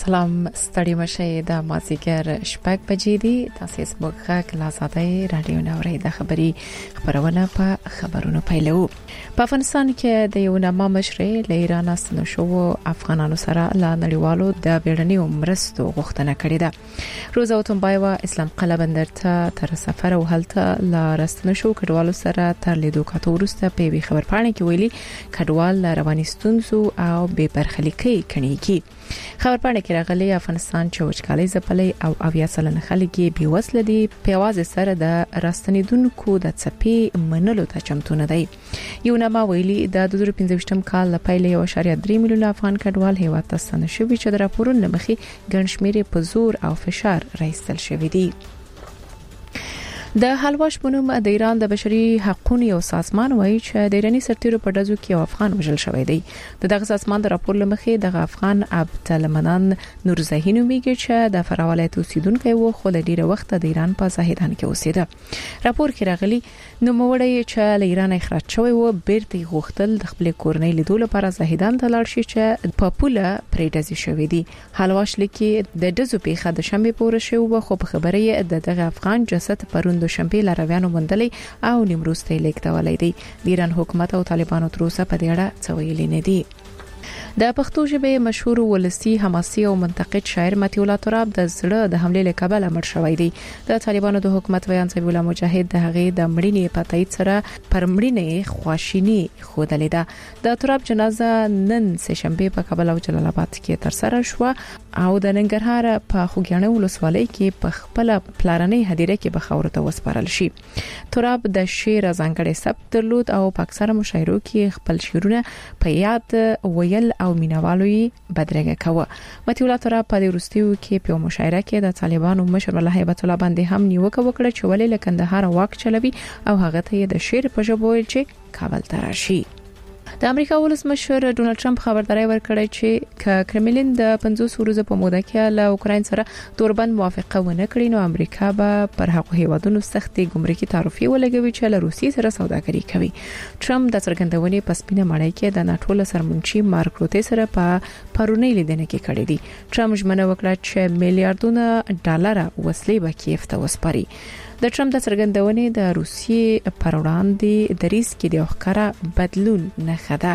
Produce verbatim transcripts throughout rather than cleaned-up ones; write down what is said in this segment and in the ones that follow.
سلام ستړي مشه د مازیګر شپږ بجې دي تاسو زموږ غږ لازادې رادیو نوري د خبري خبرونه په خبرونو پیلو په افغانستان کې د یو نامه مشر له ایران سره شو افغانانو سره لا نړیوالو د بیړني مرستو غوښتنه کړې ده روزا وتمبایوا اسلام قلعه بندر ته تر سفر او هلته لا رستنه شو کډوالو سره تر لیدو کاتو ورسته په وی خبر پاڼه کې ویلي کډوال رواني ستونزو او بې برخلیکي کڼيږي خبر پاڼه کې راغلي افغانستان چې وچکالي زپلې او اویا سلنه خلک یې بیوسل دي په واځ سره د راستنیدونکو د چپی منلو ته چمتو نه دی یو نامه ویلي د دوه هزار پنځه کال لپاره یو اشاریه درې میلیون افغان کډوال هیواد ته ستنه شوي چې د راپورونو مخې ګڼ شمېر په زور او فشار راایستل شوی دی د حلواش بنوم د ایران د بشري حقوقو یو سازمان وایي چې د ایرانی سرتیرو په دزو کې یو افغان وژل شوی دی د دغه سازمان د راپور لمخې د افغان عبدالمنان نورزهی نومیږي چې د فراولایت اوسیدونکو وو خو له ډیره وخت د ایران په زاهدان کې اوسېده راپور کې راغلي نو موړی چې له ایران اخراج شوی وو بیرته غوښتل د خپل کورنۍ لیدو لپاره زاهدان ته لاړ شي چې په پوله پریډزي شوی دی حلواش لیکي د دزو پیخه د شنبه پورې شو خو په خبره د دغه افغان جسد پروند شنبه لارویانو مندلې او نیمروز ته لیکتولې دي د ایران حکومت او طالبانو تر اوسه په دې اړه څه ویلي نه دي د پښتو ژبې مشهور ولسی حماسي او منتقد شاعر متي الله تراب د زړه د حمله له کبله مړ شوی دی د طالبانو د حکومت ویان صاحب الله مجاهد د هغه د مړینې په تایید سره پر مړینې خواشینی خودلې ده د تراب جنازه نن سه شنبه په کابل او جلال آباد کې تر سره شو او د ننګرهار په خوګیاڼو ولسوالۍ کې په خپل پلارنۍ هدیره کې بخور ته وسپارل شي تراب د شعر ځانګړي سبک درلود او په اکثره مشاعرو کې خپل شعرونه په یاد ویل او مینوالوی بدرګه کوه متي الله تراب په وروستیو کې په مشاعره کې د طالبانو مشر الله هیبت الله باندې هم نیوکه وکړه چې ولې لکندهار واک چلوي او هغه ته د شعر په ژبه ویل چې کابل ته راشي د امریکا ولسمشر ډونالد ټرمپ خبرداري ورکړه چې ک کرملین د پنځوس ورځې په موده کې له اوکراین سره توربند موافقه ونه کړي نو امریکا به پر هغه هیوادونو سختي ګمرکي تعرفي ولګوي چې له روسیې سره سوداګري کوي ټرمپ د څرګندونې په سپینه مړی کې د ناتو له سرمنشي مارک روته سره په پرونی لیدنه کې کړې دي ټرمپ ژمنه وکړه چې میلیارډونه ډالر وسلې به کیف ته وسپاري د ټرمپ د څرګندونې د روسیې پر وړاندې د ریسک د ښکارا بدلون نه خده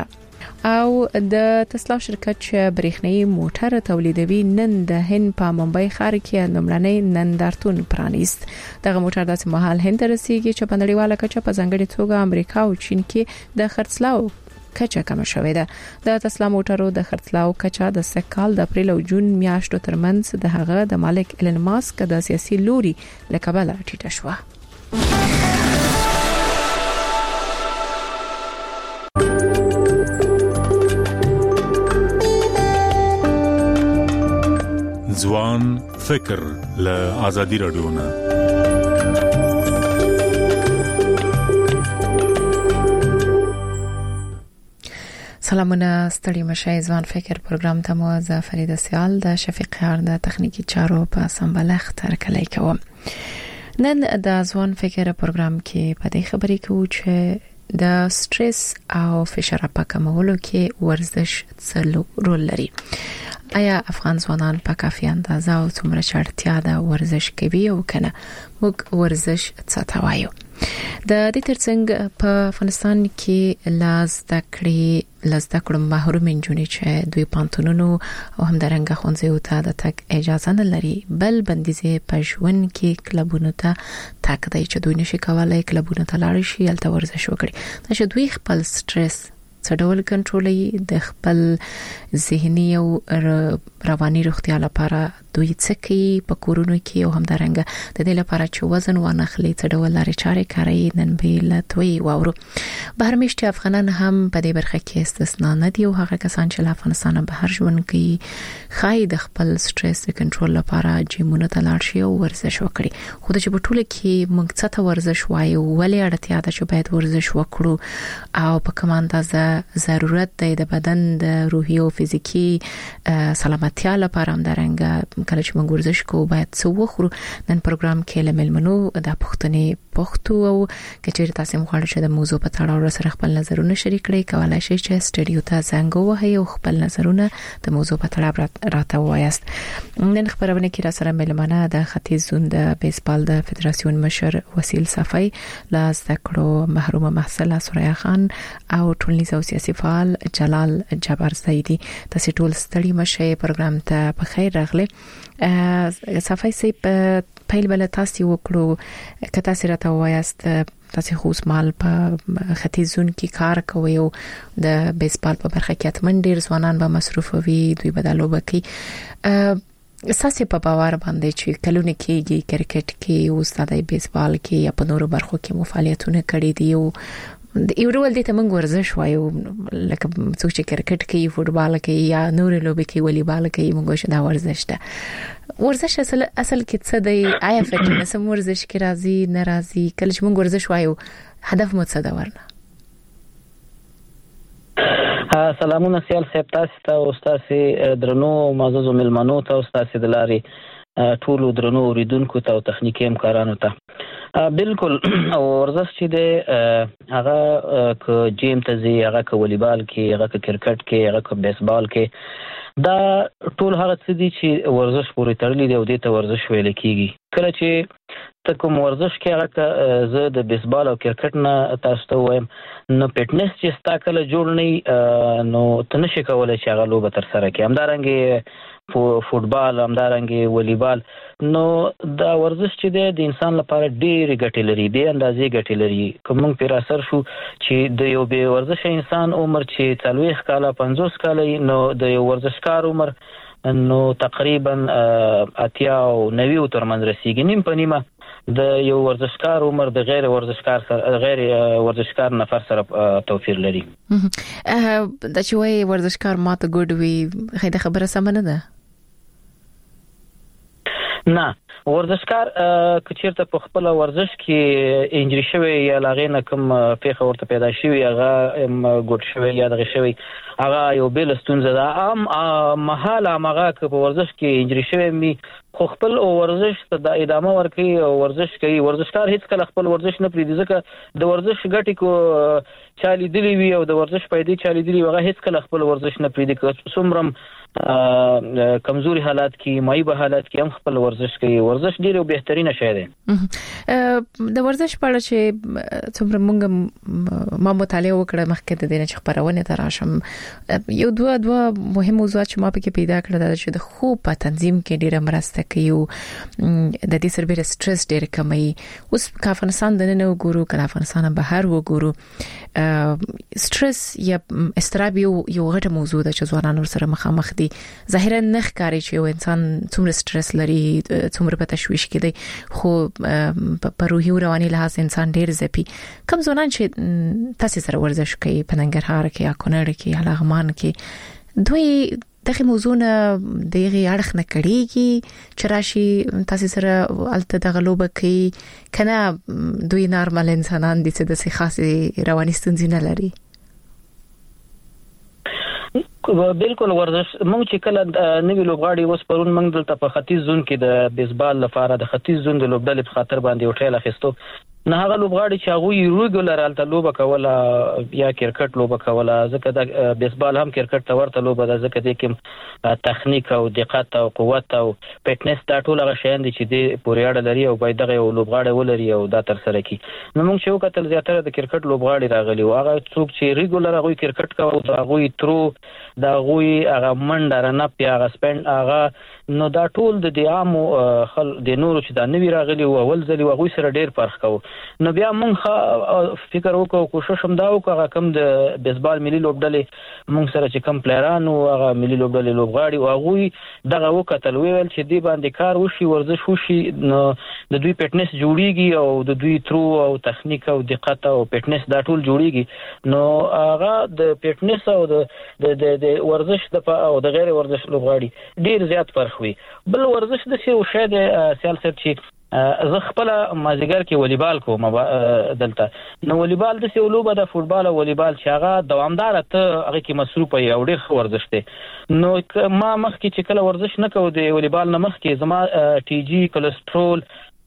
او د تسلا شرکت چې برېښنايي موټر تولیدوي نن د هند په ممبئی ښار کې نمړنۍ نندارتون پرانیست دغه موټر داسې مهال هند رسیدي چې په نړیواله کچه په ځانګړي توګه امریکا او چین کې د خرڅلاو کچه کم شوې ده د تسلا موټرو د خرڅلاو کچه د سکهال د اپریل او جون میاشتو ترمنځ د هغه د مالک ایلن ماسک د سیاسي لوري لکبل ټیټه شوه ځوان فکر له آزادي رادیو نه سلامونه ستړي مشه ځوان فکر پروګرام ته مو ز فرید سیال د شفیق هر د تخنیکی چارو په سمبلخ تر کلی کوم نن د ځوان فکر پروګرام کې په دې خبرې کوو چې د سټرس او فشار په کمولو کې ورزش څه رول لري آیا افغان ځوانان په کافي اندازه او څومره چړتیا د ورزش کوي او کنه موږ ورزش څه توایو د دې ترڅنګ په افغانستان کې لاس دکړې لاس دکړو محروم انجونې چې دوی پانتونونو او هم درنګ خونځو ته د تک اجازه نه لري بل بندیزه په ژوند کې کلبونو ته تک دی چې دوی نشي کولای کلبونو ته لاړ شي الته ورزش وکړي چې دوی خپل سټرس څډول کنټرولي د خپل ذهني او رواني روغتیا لپاره دوی څه کوي په کورونو کې او هم درنګ د دې لپاره چې وزن وانخلي څډول لري چاري کوي نن به لټوي واورو بهر میشتي افغانان هم په دې برخه کې استثنا نه دي او هغه کسان چې له افغانستان بهر ژوند کوي خای د خپل سټرس کنټرول لپاره جیمونه ته لاړ شي او ورزش وکړي خو د چبټوله کې موږ څه ته ورزش وایو ولې اړتیا ده چې باید ورزش وکړو او په کوم اندازه ضرورت دی د بدن د روحي او فزیکی سلامتیا لپاره هم درنګ کله چې موږ ورزش کوو باید څه وخورو نن پروګرام کې لملمنو د پښتنې پښتو او کچېر تاسو مخاله شه د موضوع په تړاو سره خپل نظرونه شریک کړئ کولای شئ چې سټډیو ته زنګ ووهئ او خپل نظرونه د موضوع په تړاو راته وایاست. نن خبرونه کې را سره ملمنه د ختیځ زون د بیسبال د فدراسیون مشر وسیل صفای لاس تکړو محروم محصل سوریا خان او ټولنیز او سیاسي فعال جلال جبر زیدی تاسو ټول ستړي مشه پروګرام ته په خیر راغله. صفای سي په پیل بل تاسو وکړو کته سره ته وایاست تاسو خو مال په ختیځ زون کې کار کوي او د بیسبال په برخه کې اتمن ډیر ځوانان به مصروف وي دوی بدلو بکی اساسي په باور باندې چې کلونه کېږي کرکټ کې او ستاسو بیسبال کې یا په نورو برخو کې مفعالیتونه کړې دي او د یو ډول د تمنګ ورزش وایو لکه څوک چې کرکټ کوي فوتبال کوي یا نور لوبي کوي والیبال کوي موږ شدا ورزش ده. ورزش اصل اصل کې څه دی؟ آیا فټنس هم ورزش کې راځي ناراضي؟ کله چې موږ ورزش وایو هدف مو څه دا ورنه؟ سلامونه سیال صاحب تاسو ته او تاسو درنو معزز ملمنو ته او تاسو د لاري ټول درنو اوریدونکو ته او تخنیکی همکارانو ته بالکل ورزش چې د هغه ک جیم ته زی هغه ک والیبال کې هغه ک کرکټ کې هغه ک بیسبال کې دا ټول هغه څه دي چې ورزش پورې تړلي دي او د ته ورزش ویل کیږي. کله چې ته کوم ورزش کې هغه زه د بیسبال او کرکټ نه تاسو ته وایم نو فټنس چې ستا کله جوړ نه نو ته نشې کولای چې هغه لوبه تر سره کړې. همدارنګه فوتبال همدارنګه والیبال نو دا ورزش چې د انسان لپاره ډېر ګټې لري به اندازې ګټې لري. کوم پر اثر شو چې د یو به ورزش انسان عمر چې څلوېښت کاله پنځوس کاله نو د یو ورزشکار عمر نو تقریبا اتیا او نوي ترمنځ رسیدي نیم په نیمه د یو ورزشکار عمر د غیر ورزشکار سره غیر ورزشکار نفر سره توپیر لري. دا چې وای ورزشکار ماته ګډ وي خیده خبره سم نه ده. نه ورزشکار کچیرته په خپل ورزش کې انجری شوی یا لاغې نه کوم پیښه ورته پیدا شوی هغه ګډ شوی یا دغه شوی هغه یو بل ستونزه ده. ام محاله هغه په ورزش کې انجری شوی می خو خپل ورزش ته د ادامه ورکړي او ورزش کوي. ورزشکار هیڅ کله خپل ورزش نه پریږدي ځکه د ورزش ګټي کو چالي دی وي او د ورزش پیدې چالي دی هغه هیڅ کله خپل ورزش نه پریږدي. څومره کمزوري حالات کې مایوب حالات کې هم خپل ورزش کوي. ورزش ډیر او بهترینه شی دی. د ورزش په اړه چې څومره موږ ما مطالعه وکړه مخکې د دې چې خبرونه تراشم یو دوه دوه مهم موضوعات چې ما پکې پیدا کړل چې د خوب په تنظیم کې ډیره مرسته کوي او د دې سره ډیر سټرس ډیر کموي. اوس په افغانستان د نن وګورو کله افغانستان بهر وګورو سټرس یا استراب یو یو غټه موضوع ده چې ځوانان سره مخامخ دي. ظاهرا نه ښکاري چې یو انسان څومره سټرس لري څومره په تشويش کې دی خو په روحي او رواني لحاظ انسان ډیر زپي. کوم ځوانان چې تاسو سره ورزش کوي په ننګرهار کې یا کونړ کې یا لغمان کې دوی دغه موضوعونه دغه اړخ نه کړيږي چې راشي تاسو سره الته دغه لوبه کوي کنه دوی نارمل انسانان دي چې د سي خاصه رواني ستونزې نه لري. بالکل ورزش موږ چې کله نوې لوبغاړي وس پرون موږ دلته په ختیځ زون کې د بیسبال لپاره د ختیځ زون د لوبډلې په خاطر باندې یو ټریل اخیستو. نه هغه لوبغاړي چې هغه ریګولر الته لوبه کوله یا کرکټ لوبه کوله ځکه د بیسبال هم کرکټ ته ورته لوبه ده ځکه د کوم تخنیک او دقت او قوت او فټنس دا ټول هغه شیان دي چې د پورې اړه لري او باید دغه لوبغاړي ولري او دا تر سره کی. نو موږ چې وکتل زیاتره د کرکټ لوبغاړي راغلي او هغه څوک چې ریګولر هغه کرکټ کوي هغه ترو دا غوي هغه منډه رانه پیا هغه سپند هغه نو دا ټول د عامو خل د نورو چې دا نوی راغلي او اول ځلی هغه سره ډیر فرق کوي. نو بیا مونږ فکر وکړو کوشش هم دا وکړو کوم د بیسبال ملي لوبډلې مونږ سره چې کوم پلیران او هغه ملي لوبډلې لوبغاړي او هغه دغه وکتل ویل چې دی باندې کار وشي ورزش وشي نو د دوی فټنس جوړیږي او د دوی ترو او تخنیک او دقت او فټنس دا ټول جوړیږي. نو هغه د فټنس او د د ورزش د او د غیر ورزش لوبغاړي ډیر زیات فرق وي. بل ورزش د څه او شاید سیاست چې زه خپل مازیګر کې والیبال کوم دلته نو والیبال د څه لوبه د فوتبال او والیبال چې هغه دوامدار ته هغه کې مصروف وي او ډیر ورزش دی. نو ما مخکې چې کله ورزش نه کوم د والیبال نه مخکې زما ټي جی کولېسترول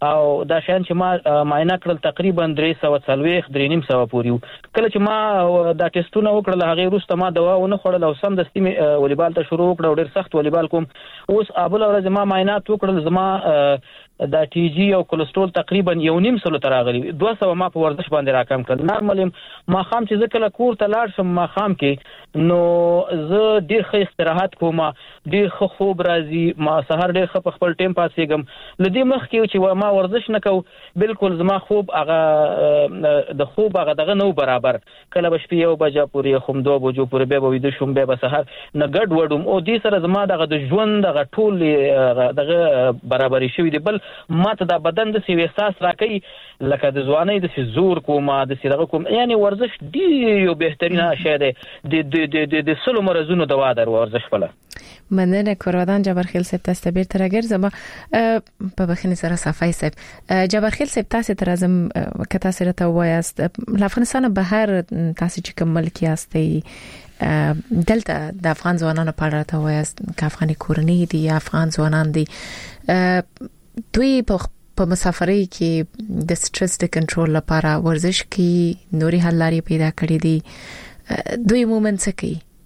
او دا شان چې ما معاینه کړل تقریبا درې سوه څلوېښت درې نیم سوه پورې کله چې ما دا ټیسټونه وکړل هغه وروسته ما دوا ونه خوړل او سم د سیمه والیبال ته شروع وکړ ډېر سخت والیبال کوم اوس ابل ورځ ما معاینات وکړل زما دا ټي جی او کولیسټرول تقریبا یو نیم سلو تر راغلی دوه سوه ما په ورزش باندې راکم کړ نارمل ما خام چې ځکه کور ته لاړ شم ما خام کې نو زه ډېر ښه استراحت کوم ډېر ښه خوب راځي ما سهار ډېر ښه په خپل ټیم پاسېږم لدې مخکې چې ما ورزش نکو بالکل زما خوب هغه د خوب هغه دغه نو برابر کله به شپې یو بجه پورې خم دوه بجو پورې به ویده شم به سهار نه ګډ وډم او دې سره زما دغه د ژوند دغه ټول دغه برابرۍ شوی دی بل ماته د بدن د سی احساس راکې لکه د ځوانۍ د زور کومه د سیدغه کوم یعنی ورزش دی یو بهترینه شی دی د د د د سلو مرزونو دوا در ورزش فله مننه کورادان جبرخیل صاحب تاسو به تر اگر زما په بخنه سره صفای صاحب جبرخیل صاحب تاسو تر ازم کته سره ته وایست افغانستان بهر تاسو چې کومل کیاستي دلته د افغان ځوانانو په اړه ته وایست ک افغاني کورنۍ دي افغان ځوانان دي دوی په په مسافرۍ کې د سټرس د کنټرول لپاره ورزش کې نوري حل لاري پیدا کړې دي دوی مومنت څه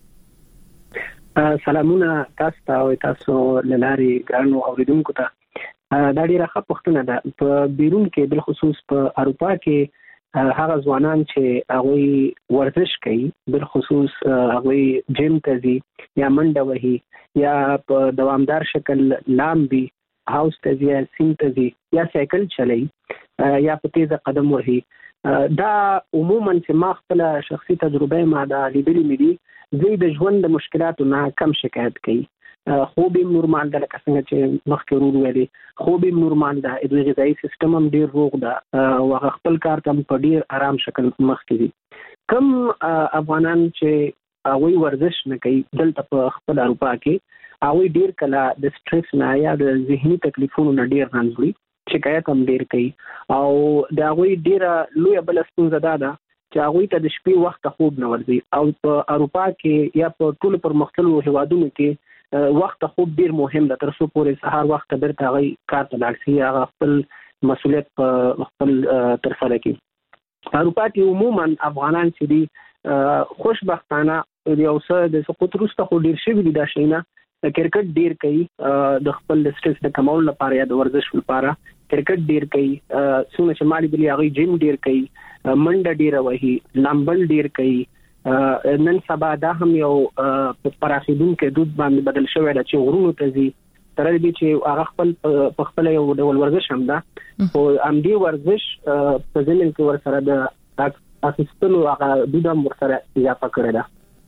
کوي سلامونه تاسو ته او تاسو لاري ګرانو اوریدونکو ته دا ډیره ښه پوښتنه ده په بیرون کې بل خصوص په اروپا کې هغه ځوانان چې هغه ورزش کوي بل خصوص هغه جیم ته ځي یا منډه وهي یا په دوامدار شکل لامبي هاوس ته ځي سیم ته ځي یا سایکل چلای یا په تیزه قدم وهي دا عموما چې ما خپل شخصي تجربه ما دا لیدلې مې دي زه د ژوند د مشکلاتو نه کم شکایت کوي خوب هم نورمال ده لکه څنګه چې مخکې ورو ویلې خوب هم نورمال ده د غذایي سیستم هم ډیر روغ ده او هغه خپل کار ته په ډیر آرام شکل مخکې دي کم افغانان چې هغه ورزش نه کوي دلته په خپل اروپا کې هغه ډیر کله د سټرس نه یا د ذهني تکلیفونو نه ډیر رنځوي شکایت هم ډیر کوي او دا هغه ډیر لوی بل ستونزه ده چې هغه ته د شپې وخت خوب نه ورځي او په اروپا کې یا په ټول پرمختللو هیوادونو کې وخت خوب ډیر مهم ده تر څو پورې سهار وخت درته هغه کار ته لاړ شي هغه خپل مسؤلیت په خپل تر سره کوي اروپا کې عموما افغانان چې دي خوشبختانه یو څه د سقوط وروسته خو ډیر شوي دي دا شینه کرکټ ډیر کوي د خپل سټرس د کمولو لپاره یا د ورزش لپاره کرکټ ډیر کوي څونه چې مالي بلی هغه جیم ډیر کوي منډه ډیر وهي لامبل ډیر کوي نن سبا دا هم یو پراخیدون کې دود باندې بدل شوی دی چې غرونو ته ځي تر دې چې هغه خپل په خپل یو ډول ورزش هم ده او ام دي ورزش په ځینې کې ور سره د اخیستلو هغه دود هم ور سره اضافه کړی ده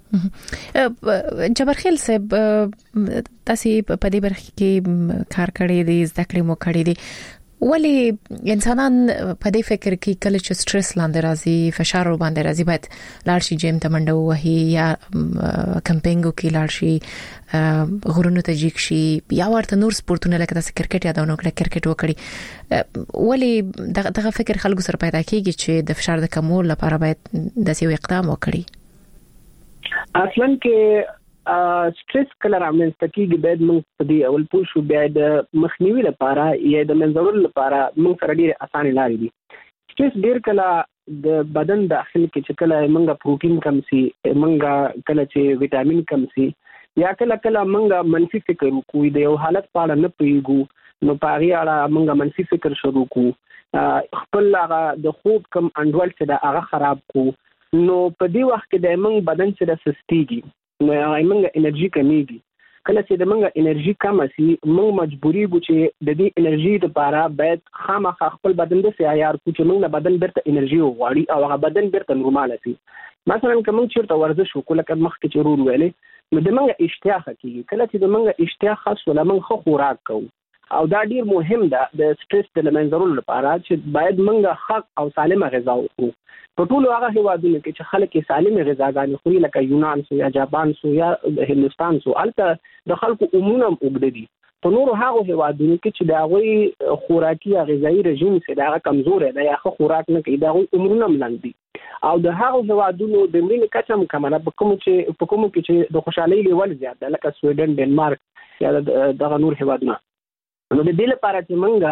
جبرخیل صاحب تاسو په دې برخه کې کار کړی دی زده کړې مو کړی دی ولی انسانان په دې فکر کې کله چې سټرس لاندې راځي فشار باندې راځي باید لاړ شي جیم ته منډه وهي یا کمپینګو کې لاړ شي غرونو ته جیک شي یا ورته نور سپورتونه لکه تاسو کرکټ یادونه کړه کرکټ وکړي ولی دغه فکر خلکو سره پیدا کیږي چې د فشار د کمولو لپاره باید داسې یو اقدام وکړي اصلا کې سټرس کله رامنځته کیږي باید موږ په دې اول پوه شو بیا د مخنیوي لپاره یا د منځورولو لپاره موږ سره ډېرې اسانه لارې دي سټرس ډېر کله د بدن داخل کې چې کله موږ پروتین کم سي موږ کله چې وټامین کم سي یا کله کله موږ منفي فکر وکړو د یو حالت په اړه نه پوهیږو نو په هغه اړه موږ منفي فکر شروع کوو خپل هغه د خوب کم انډول چې هغه خراب کو نو په دې وخت کې د موږ بدن سره سستيږي نو هغه موږ انرژي کمیږي کله چې د موږ انرژي کم شي موږ مجبوري ګو چې د دې انرژي لپاره باید خامخا خپل بدن د سیار کو چې موږ بدن برته انرژي وغواړي او هغه بدن برته نورمال شي مثلا کوم چې ورزش وکړو لکه مخکې چې ورور ویلې نو د موږ اشتها کیږي کله چې د موږ اشتها خاص ولا موږ خو خوراک کوو او دا ډیر مهم ده د سټرس د منځورولو لپاره چې باید موږ حق او سالمه غذا وخورو په ټول هغه هیوادونو کې چې خلک سالمه غذاګانې خوري لکه یونان سو یا جاپان سو یا هندستان سو البته د خلکو عموما وګړي دي په نورو هغه هیوادونو کې چې دا غوي خوراکي غذایی رژیم سره دا کمزور دی یا خو خوراک نه کوي دا غوي عمرونه ملنګ دي او د هغه هیوادونو د ملي کچم کمنه په کوم چې په کوم کې چې د خوشحالي لیول زیات ده لکه سویډن ډنمارک یا د نور هیوادونه نو د دې لپاره چې موږ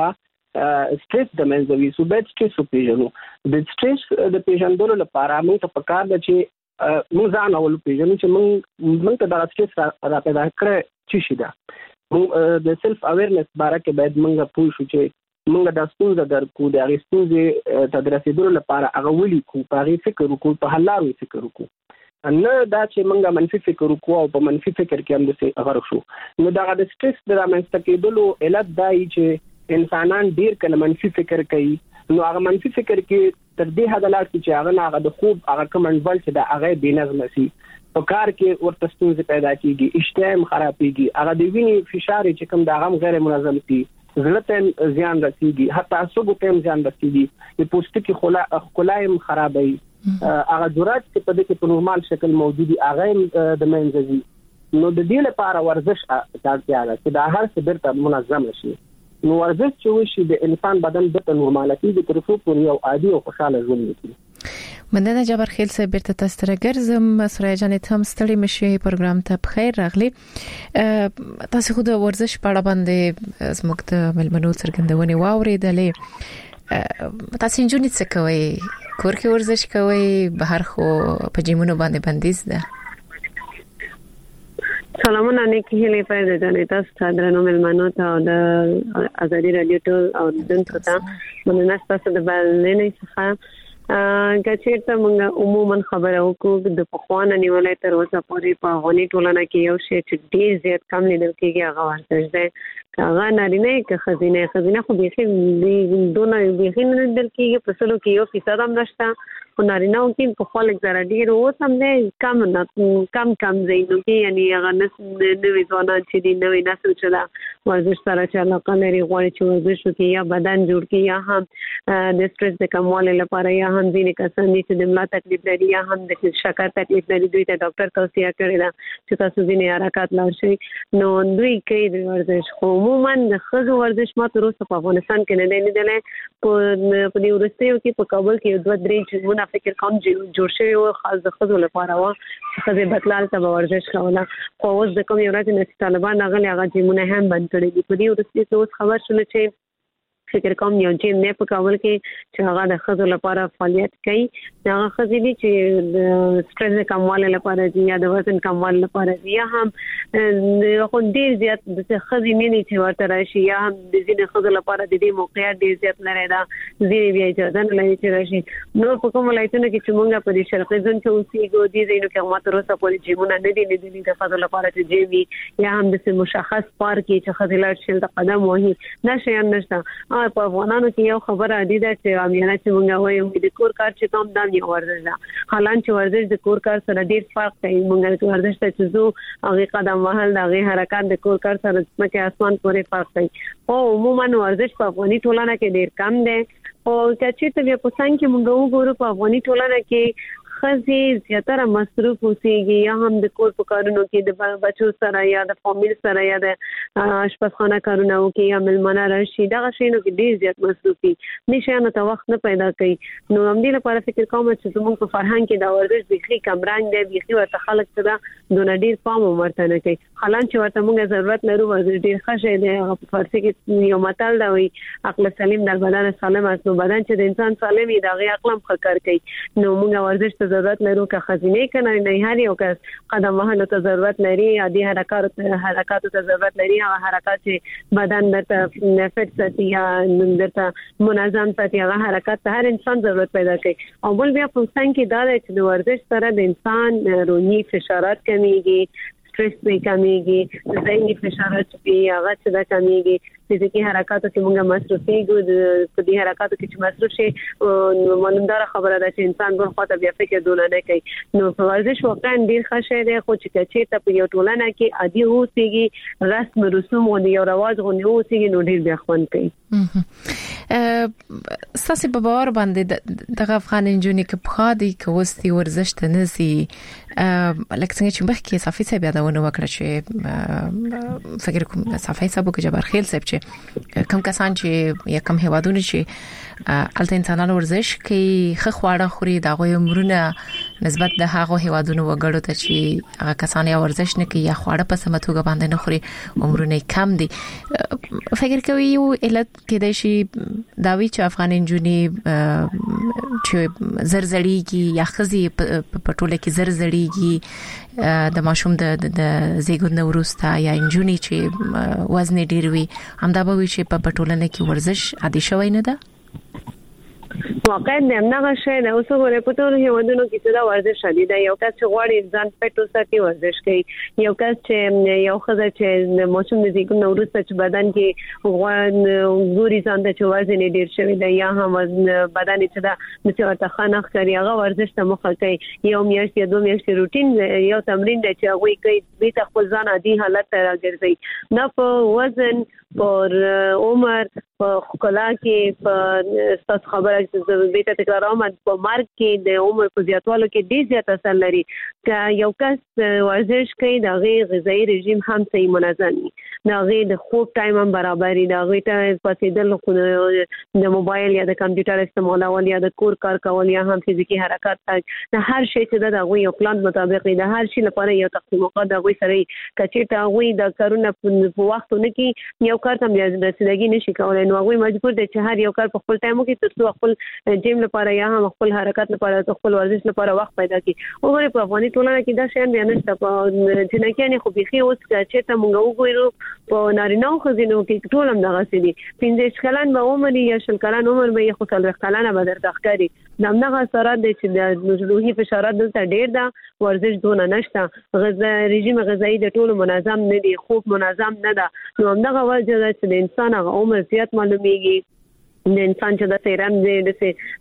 سټریس د منځوي سو بیت سټریس پیژنو د سټریس د پیژندلو لپاره موږ ته پکار ده چې موږ ځان اول پیژنو چې موږ موږ ته د سټریس را پیدا کړی چې شي دا موږ د سلف اویرنس باره کې باید موږ پوه شو چې موږ د ستونزې درکو د هغې ستونزې ته د رسېدلو لپاره هغه ولیکو په هغې فکر وکړو په حل لارو فکر وکړو نه دا چې موږ منفي فکر وکړو او په منفي فکر کې هم داسې غرق شو نو دغه د سټریس د رامنځته کېدلو علت دا وي چې انسانان ډېر کله منفي فکر کوي نو هغه منفي فکر کې تر دې حده لاړ چې هغه نه هغه د خوب هغه کوم انډول چې د هغه بې نظمه شي په کار کې ورته ستونزې پیدا کېږي اشتها هم خرابېږي هغه د وینې فشار چې کوم د هغه غیر منظم شي زړه ته زیان رسیږي حتی عصبو ته هم زیان رسیږي د پوستکي خلا خلای هم خرابوي هغه جرات چې په دې کې په نورمال شکل موجودي هغه د منځوي نو د دې لپاره ورزش اړتیا ده چې دا هر څه بیرته منظم شي نو ورزش چې وشي د انسان بدن د نورمالتي د ترفو پورې او عادي او خوشاله ژوند وکړي مننه جبر خیل صاحب بیرته تاسو ته ګرځم سره جانې هم ستړي مشي پروګرام ته بخیر راغلی تاسو خو د ورزش په اړه باندې زموږ د ملمنو څرګندونې واورېدلې تاسو انجونې څه کوي کور کې ورزش کوي بهر خو په جیمونو باندې بندیز ده سلامونه نیکی هلي پیدا جانې تاسو ته درنو ملمنو ته او د ازادي رادیو ټول او دونکو ته مننه تاسو د بلنې څخه ګچېرته موږ عموما خبره وکړو د پخوانه نیولې تر اوسه پورې په غونی ټولنه کې یو شی چې ډېر زیات کم لیدل کېږي هغه ورزش دی هغه نارینه کې خزینه خزینه خو بيخي دونه بيخي نه لیدل کېږي په سلو کې یو فیصد هم نشته خو نارینه کې په خپل ځای ډېر اوس هم دی کم نه کم کم زینو کې یعنی هغه نوې ځوانان چې دی نوې نسل چې دا ورزش سره چې علاقه لري غواړي چې ورزش وکړي یا بدن جوړ کړي یا هم د سټریس د کموالي لپاره یا هم ځینې کسان چې د ملا تکلیف لري یا هم د شکر تکلیف لري دوی ته ډاکټر توصیه کړې ده چې تاسو ځینې حرکات لاړ شئ نو دوی کوي د ورزش خو عموما د ښځو ورزش ما تر اوسه په افغانستان کې نه دی لیدلی په دې وروستیو کې په کابل کې دوه درې جیمونه فکر کوم جوړ شوي وو خاص د ښځو لپاره وو چې ښځې بتلال ته به ورزش کوله خو اوس د کومې ورځې نه چې طالبان راغلي هغه جیمونه هم بند کړي دي په دې وروستي کې اوس خبر شوله چې فکر کوم یو جیم نه په کابل کې چې هغه د ښځو لپاره فعالیت کوي هغه ښځې دي چې د سټریس د کموالي لپاره دي یا د وزن کموالي لپاره دي یا هم خو ډېر زیات د ښځې مینې چې ورته راشي یا هم د ځینې ښځو لپاره د دې موقعیت ډېر زیات لري دا ځینې بیا اجازه نه لري چې راشي نو په کوم ولایتونو کې چې موږ په دې شرقي زون کې اوسېږو دې ځایونو کې هغه تر اوسه پورې جیمونه نه دي لیدلي د ښځو لپاره چې جیم وي یا هم د مشخص پارک کې چې ښځې لاړ شي د قدم وهي دا شیان نشته په افغانانو کې یو خبره عادي ده چې امیانه چې مونږ وایو د کور کار چې کوم دام یو ورزش ده حالان چې ورزش د کور کار سره ډیر فرق کوي مونږ ورزش ته چې زو هغه قدم وهل هغه حرکت د کور کار سره مکه اسمان پورې فرق کوي او عموما ورزش په افغاني ټولنه کې ډیر کم ده او چې ته بیا په څنګه کې مونږ وګورو په افغاني ټولنه کې خزي زیاتره مصروف اوسېږي یا هم د کور په کارونو کې د بچو سره یا د فامیل سره یا د آشپزخانه کارونه کوي یا ملمنه راشي دا شینو کې ډیر زیات مصروف دي نشانه ته وخت نه پیدا کوي نو هم دې لپاره فکر کوم چې زموږ په فرهنګ کې دا ورزش بيخي کم رنګ دی بيخي ورته خلک څه دونه ډیر پام ورته نه کوي حالان چې ورته موږ ضرورت لرو ورزش ډیر ښه دی هغه په فارسی کې یو متل دی وي عقل سلیم در بدن سالم است نو بدن چې د انسان سالم دی هغه عقل هم ښه کار کوي نو موږ ورزش ضرورت لرو که خزینه کنه نه هر یو کس قدم وهلو ته ضرورت لري عادي حرکات حرکات ته ضرورت لري هغه حرکات چې بدن درته فټ ساتي یا درته منظم ساتي هغه حرکات ته هر انسان ضرورت پیدا کوي او بل بیا په څنګه کې دا چې د ورزش سره د انسان روحي فشارات کمیږي سټریس به کمیږي ذهني فشارات به هغه څه د کمیږي فزیکی حرکاتو کې موږ مصروفيږو د دې حرکاتو کې چې مصروف شي مونږدار خبره ده چې انسان بل خاطر بیا فکر دونه نه کوي نو ورزش واقعا ډیر ښه شی دی خو چې چې ته په یو ټولنه کې عادي اوسېږي رسم رسوم او یو رواج غونې اوسېږي نو ډیر بیا خوند کوي ساسي په باور باندې د افغان انجونی کې په خادي کې وستي ورزش ته نزي لکه څنګه چې مخکې صافي صاحب یادونه وکړه چې فکر کوم صافي صاحب کې جبر خیل صاحب چې کم کسان چې یا کم هوادونه چې الته انسانانو ورزش کوي خو خواړه خوري دا غوي عمرونه نسبت د هغه هیوادونو وګړو ته چې هغه کسان یا ورزش نه کوي یا خواړه په سمه توګه باندې نه خوري عمرونه کم دي. فکر کوي یو علت کې د شي داوی چې افغان انجونی چې زرزړیږي یا خزي په ټوله کې زرزړیږي د ماشوم د د زیږون وروسته یا انجونی چې وزن ډیر وي همدا به وي چې په ټولنه کې ورزش عادي شوی نه ده. واقعا دغه شی د اوسو غوړې په ټولو هیوادونو کې چې دا ورزش شدي دا یو کس چې غواړي ځان پټو ساتي ورزش کوي، یو کس چې یو خزه چې ماشوم د زیږون وروسته چې بدن کې غوړ ګوري ځان ته چې وزن ډیر شوی دی یا هم بدن چې دا مثل ورته خنخ کوي هغه ورزش ته مخه کوي. یو میاشت یا دوه میاشتې روټین یو تمرین دی چې هغه کوي د خپل ځان عادي حالت ته راګرځي نه په وزن پر عمر په خلا کې په ستاسو خبره چې بیت تکرارم په مارک کې د عمر په زیاتوالو کې ډیر زیات اثر لري. که یو کس ورزش کوي د غذایی رژیم هم صحیح منظم وي، د غي د خوب ټایم هم برابرۍ، د غي ته پاتېدل د موبایل یا د کمپیوټر استعمالول یا د کور کار کول یا هم فزیکی حرکت، د هر شی چې د غوي یو پلان مطابق د هر شی لپاره یو تقسیم وقته د غوي سره کچې ته غوي د کارونه په وختونه کې یو کار ته رسیدګي نشي کولای نو غوي مجبور دي چې هر یو کار په خپل ټایم کې ترڅو خپل جیم لپاره یا هم خپل حرکت لپاره خپل ورزش لپاره وخت پیدا کړي. وګورئ په افغاني ټولنه کې دا شیان بیان نشته په جنکیانه خو بيخي اوس چې ته مونږ وګورو په نارینه خو ځینو کې ټول هم دغه سړي پنځه کلن به عمر یا شل کلن عمر به خو څلور کلن به درته ښکاري. دغه اثرات دي چې د روحي فشارات دلته ډیر ده، ورزش دونه نشته، غذا رژیم غذایی د ټولو منظم نه دي، خوب منظم نه ده. نو همدغه وجه ده چې د انسان هغه عمر زیات معلومیږي. د انسان چې د سیرم د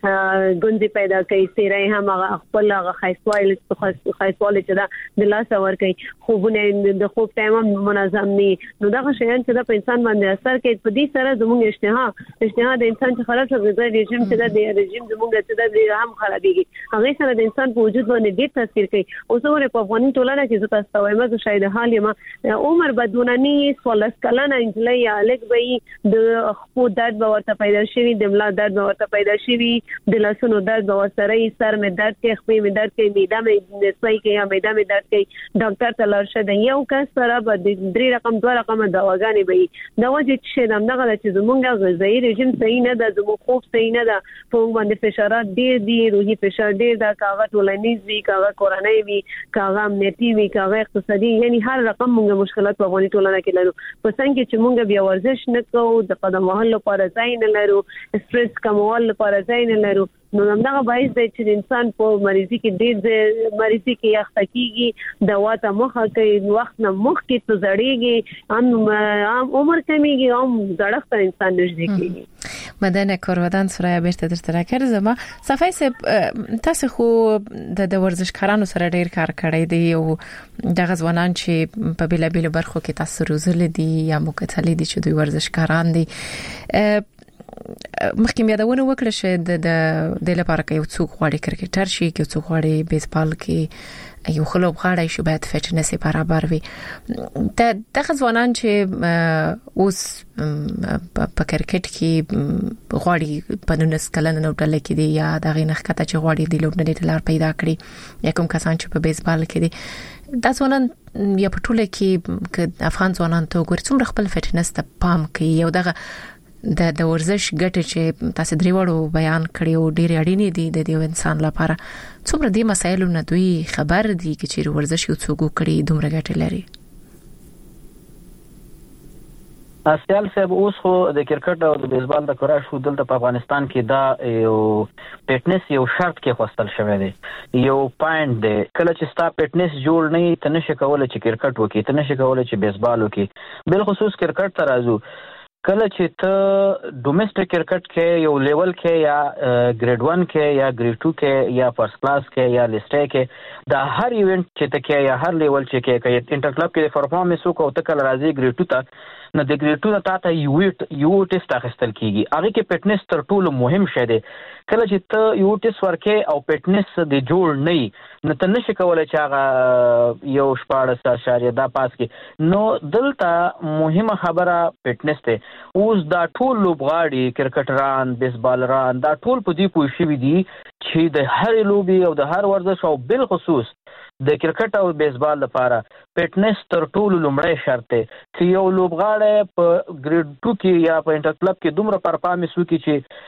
سه ګوندې پیدا کوي، سیرای هم هغه خپل هغه خاصوال خاصوال چې دا د لاس ور کوي، خوبونه د خوب ټایم هم منظم ني. نو دا شیان چې د انسان باندې اثر کوي. په دې سره زموږ اشتها اشتها د انسان چې خلاص غذا رژیم چې د رژیم زموږ چې د هم خرابېږي، هغه سره د انسان په وجود باندې ډېر تاثیر کوي. اوس ورته په افغاني ټولنه کې زه تاسو ته وایم چې شاید حال یم عمر بدونني څوارلس کلنه انجلۍ یا لګ به د خپل درد به ورته پیدا شي، د ملا درد به ورته پیدا شي، د لاسونو درد به ورسره ای، سر مې درد کوي، خپې مې درد کوي، معده مې نسوي کوي یا معده مې درد کوي، ډاکټر ته لاړ شه. د یو کس سره به د درې رقم دوه رقم دواګانې به وي. دا وجه چې دغه چې زمونږ غذایی رژیم صحیح نه ده، زموږ خوب صحیح نه ده، په موږ باندې فشارات ډېر دي، روحي فشار ډېر ده، کاغه ټولنیز وي، کاغه کورنۍ وي، کاغه امنیتي وي، کاغه اقتصادي، یعنی هر رقم موږ مشکلات په افغاني ټولنه کې لرو. په څنګه چې موږ بیا ورزش نه کوو، د قدم وهلو لپاره ځای نه لرو، سټرس کمول لپاره ځای نه لرو، نو همدغه باعث دی چې انسان په مریضي کې ډېر مریضي کې یخته کېږي، دوا ته مخه کوي، وخت نه مخکې ته زړېږي، هم عمر کمیږي، هم زړښت انسان نږدې کېږي. مدن کارودان سرای بیرته درته راکړم. زما صفای سه تاسو خو د ورزشکارانو سره ډیر کار کړی دی او د غزوانان چې په بیل بیل برخو کې تاسو روزل دي یا مکتل دي چې دوی ورزشکاران دي. مخکې مې یادونه وکړه چې د د لپاره کې یو څوک غواړي کرکټر شي، کې څوک غواړي بیسبال کې یو خلوب غاړی شو، باید فټنس برابر وي. د دغه ځوانان چې اوس په کرکټ کې غواړي په نولس کلن نو ډله کې دي یا دغه نخکته چې غواړي د لوبډلې لپاره پیدا کړي، یا کوم کسان چې په بیسبال کې دي، دا ځوانان یا په ټوله کې ک افغان ځوانان ته ګور څومره خپل فټنس ته پام کوي. یو دغه د د ورزش ګټه چې تاسو درې وړو بیان کړی او ډېر اړینې دي د دې انسان لپاره، څومره دې مسایلو نه دوی خبر دي چې ورزش یو څوک کړي دومره ګټه لري؟ اسیال صاحب اوس خو د کرکټ او د بیسبال د کراش خو دلته په افغانستان کې دا یو فټنس یو شرط کې خوستل شوی دی، یو پاینټ دی. کله چې ستا فټنس جوړ نه ته نشي کولای چې کرکټ وکړي، ته نشي کولای چې بیسبال وکړي. بل خصوص کرکټ ته راځو، کله چې ته ډومېسټک کرکټ کې یو لیول کې یا ګریډ ون کې یا ګریډ ټو کې یا فرست کلاس کې یا لیسټ کې، دا هر ایونت چې ته کې یا هر لیول چې کې کې انټر کلب کې پرفارمنس وکړو، ته کله راځي ګریډ ټو ته نو د ګریډ ټو ته ته یو یو ټیسټ اخیستل کیږي. هغه کې فټنس تر ټولو مهم شی دی. کله چې ته یو ټیسټ ورکې او فټنس د جوړ نه نو ته نشي کولای چې هغه یو شپاړس اشاریه دا پاس کې. نو دلته مهمه خبره فټنس ته. اوس دا ټول لوبغاړي کرکټران بیسبالران دا ټول په دې پوه شوي دي چې د هر لوبي او د هر ورزش او بل خصوص د کرکټ او بیسبال لپاره فټنس تر ټولو لومړی شرط دی. چې یو لوبغاړی په ګریډ ټو کې یا په انټر کلب کې دومره پرفارمنس وکړي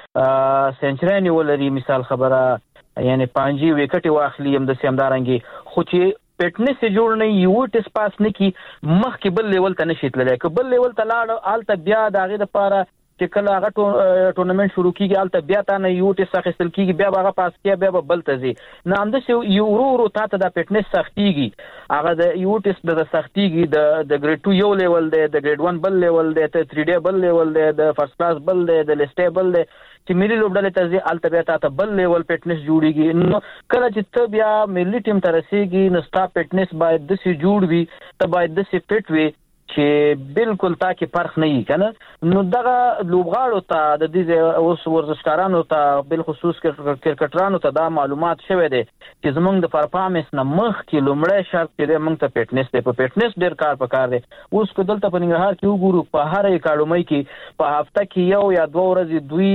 چې سنچري ولري، مثال خبره یعنی پنځه وکټ واخلي هم د سیمدارنګي، خو چې فټنس جوړ نه یو ټیسټ پاس نه کی مخکې بل لیول ته نشي تللی. که بل لیول ته لاړ آلته بیا د هغې دپاره چې کله هغه ټورنمنټ شروع کیږي هلته بیا تا نه یو ټیسټ اخیستل کیږي، بیا به هغه پاس کیږي، بیا به بل ته ځي. نو همداسې یو ورو ورو تا ته د فټنس سختېږي. هغه د یو ټیسټ د سختېږي د د ګریډ ټو یو لیول دی، د ګریډ ون بل لیول دی، د تھری ډی بل لیول دی، د فرست کلاس بل دی، د لیسټې بل دی. چې ملي لوبډلې ته ځي هلته بیا تا ته بل لیول فټنس جوړېږي. نو کله چې ته بیا ملي ټیم ته رسېږي نو ستا فټنس باید داسې جوړ وي، ته باید داسې فټ وي چې بالکل تا کې فرق نه وي کنه. نو دغه لوبغاړو ته د دې اوس ورزشکارانو ته بالخصوص کرکټرانو ته دا معلومات شوی دی چې زمونږ د پرفارمنس نه مخکې لومړی شرط چې دی موږ ته فټنس دی. په فټنس ډېر کار پکار دی. اوس که دلته په ننګرهار کې وګورو په هر اکاډمۍ کې په هفته کې یو یا دوه ورځې دوی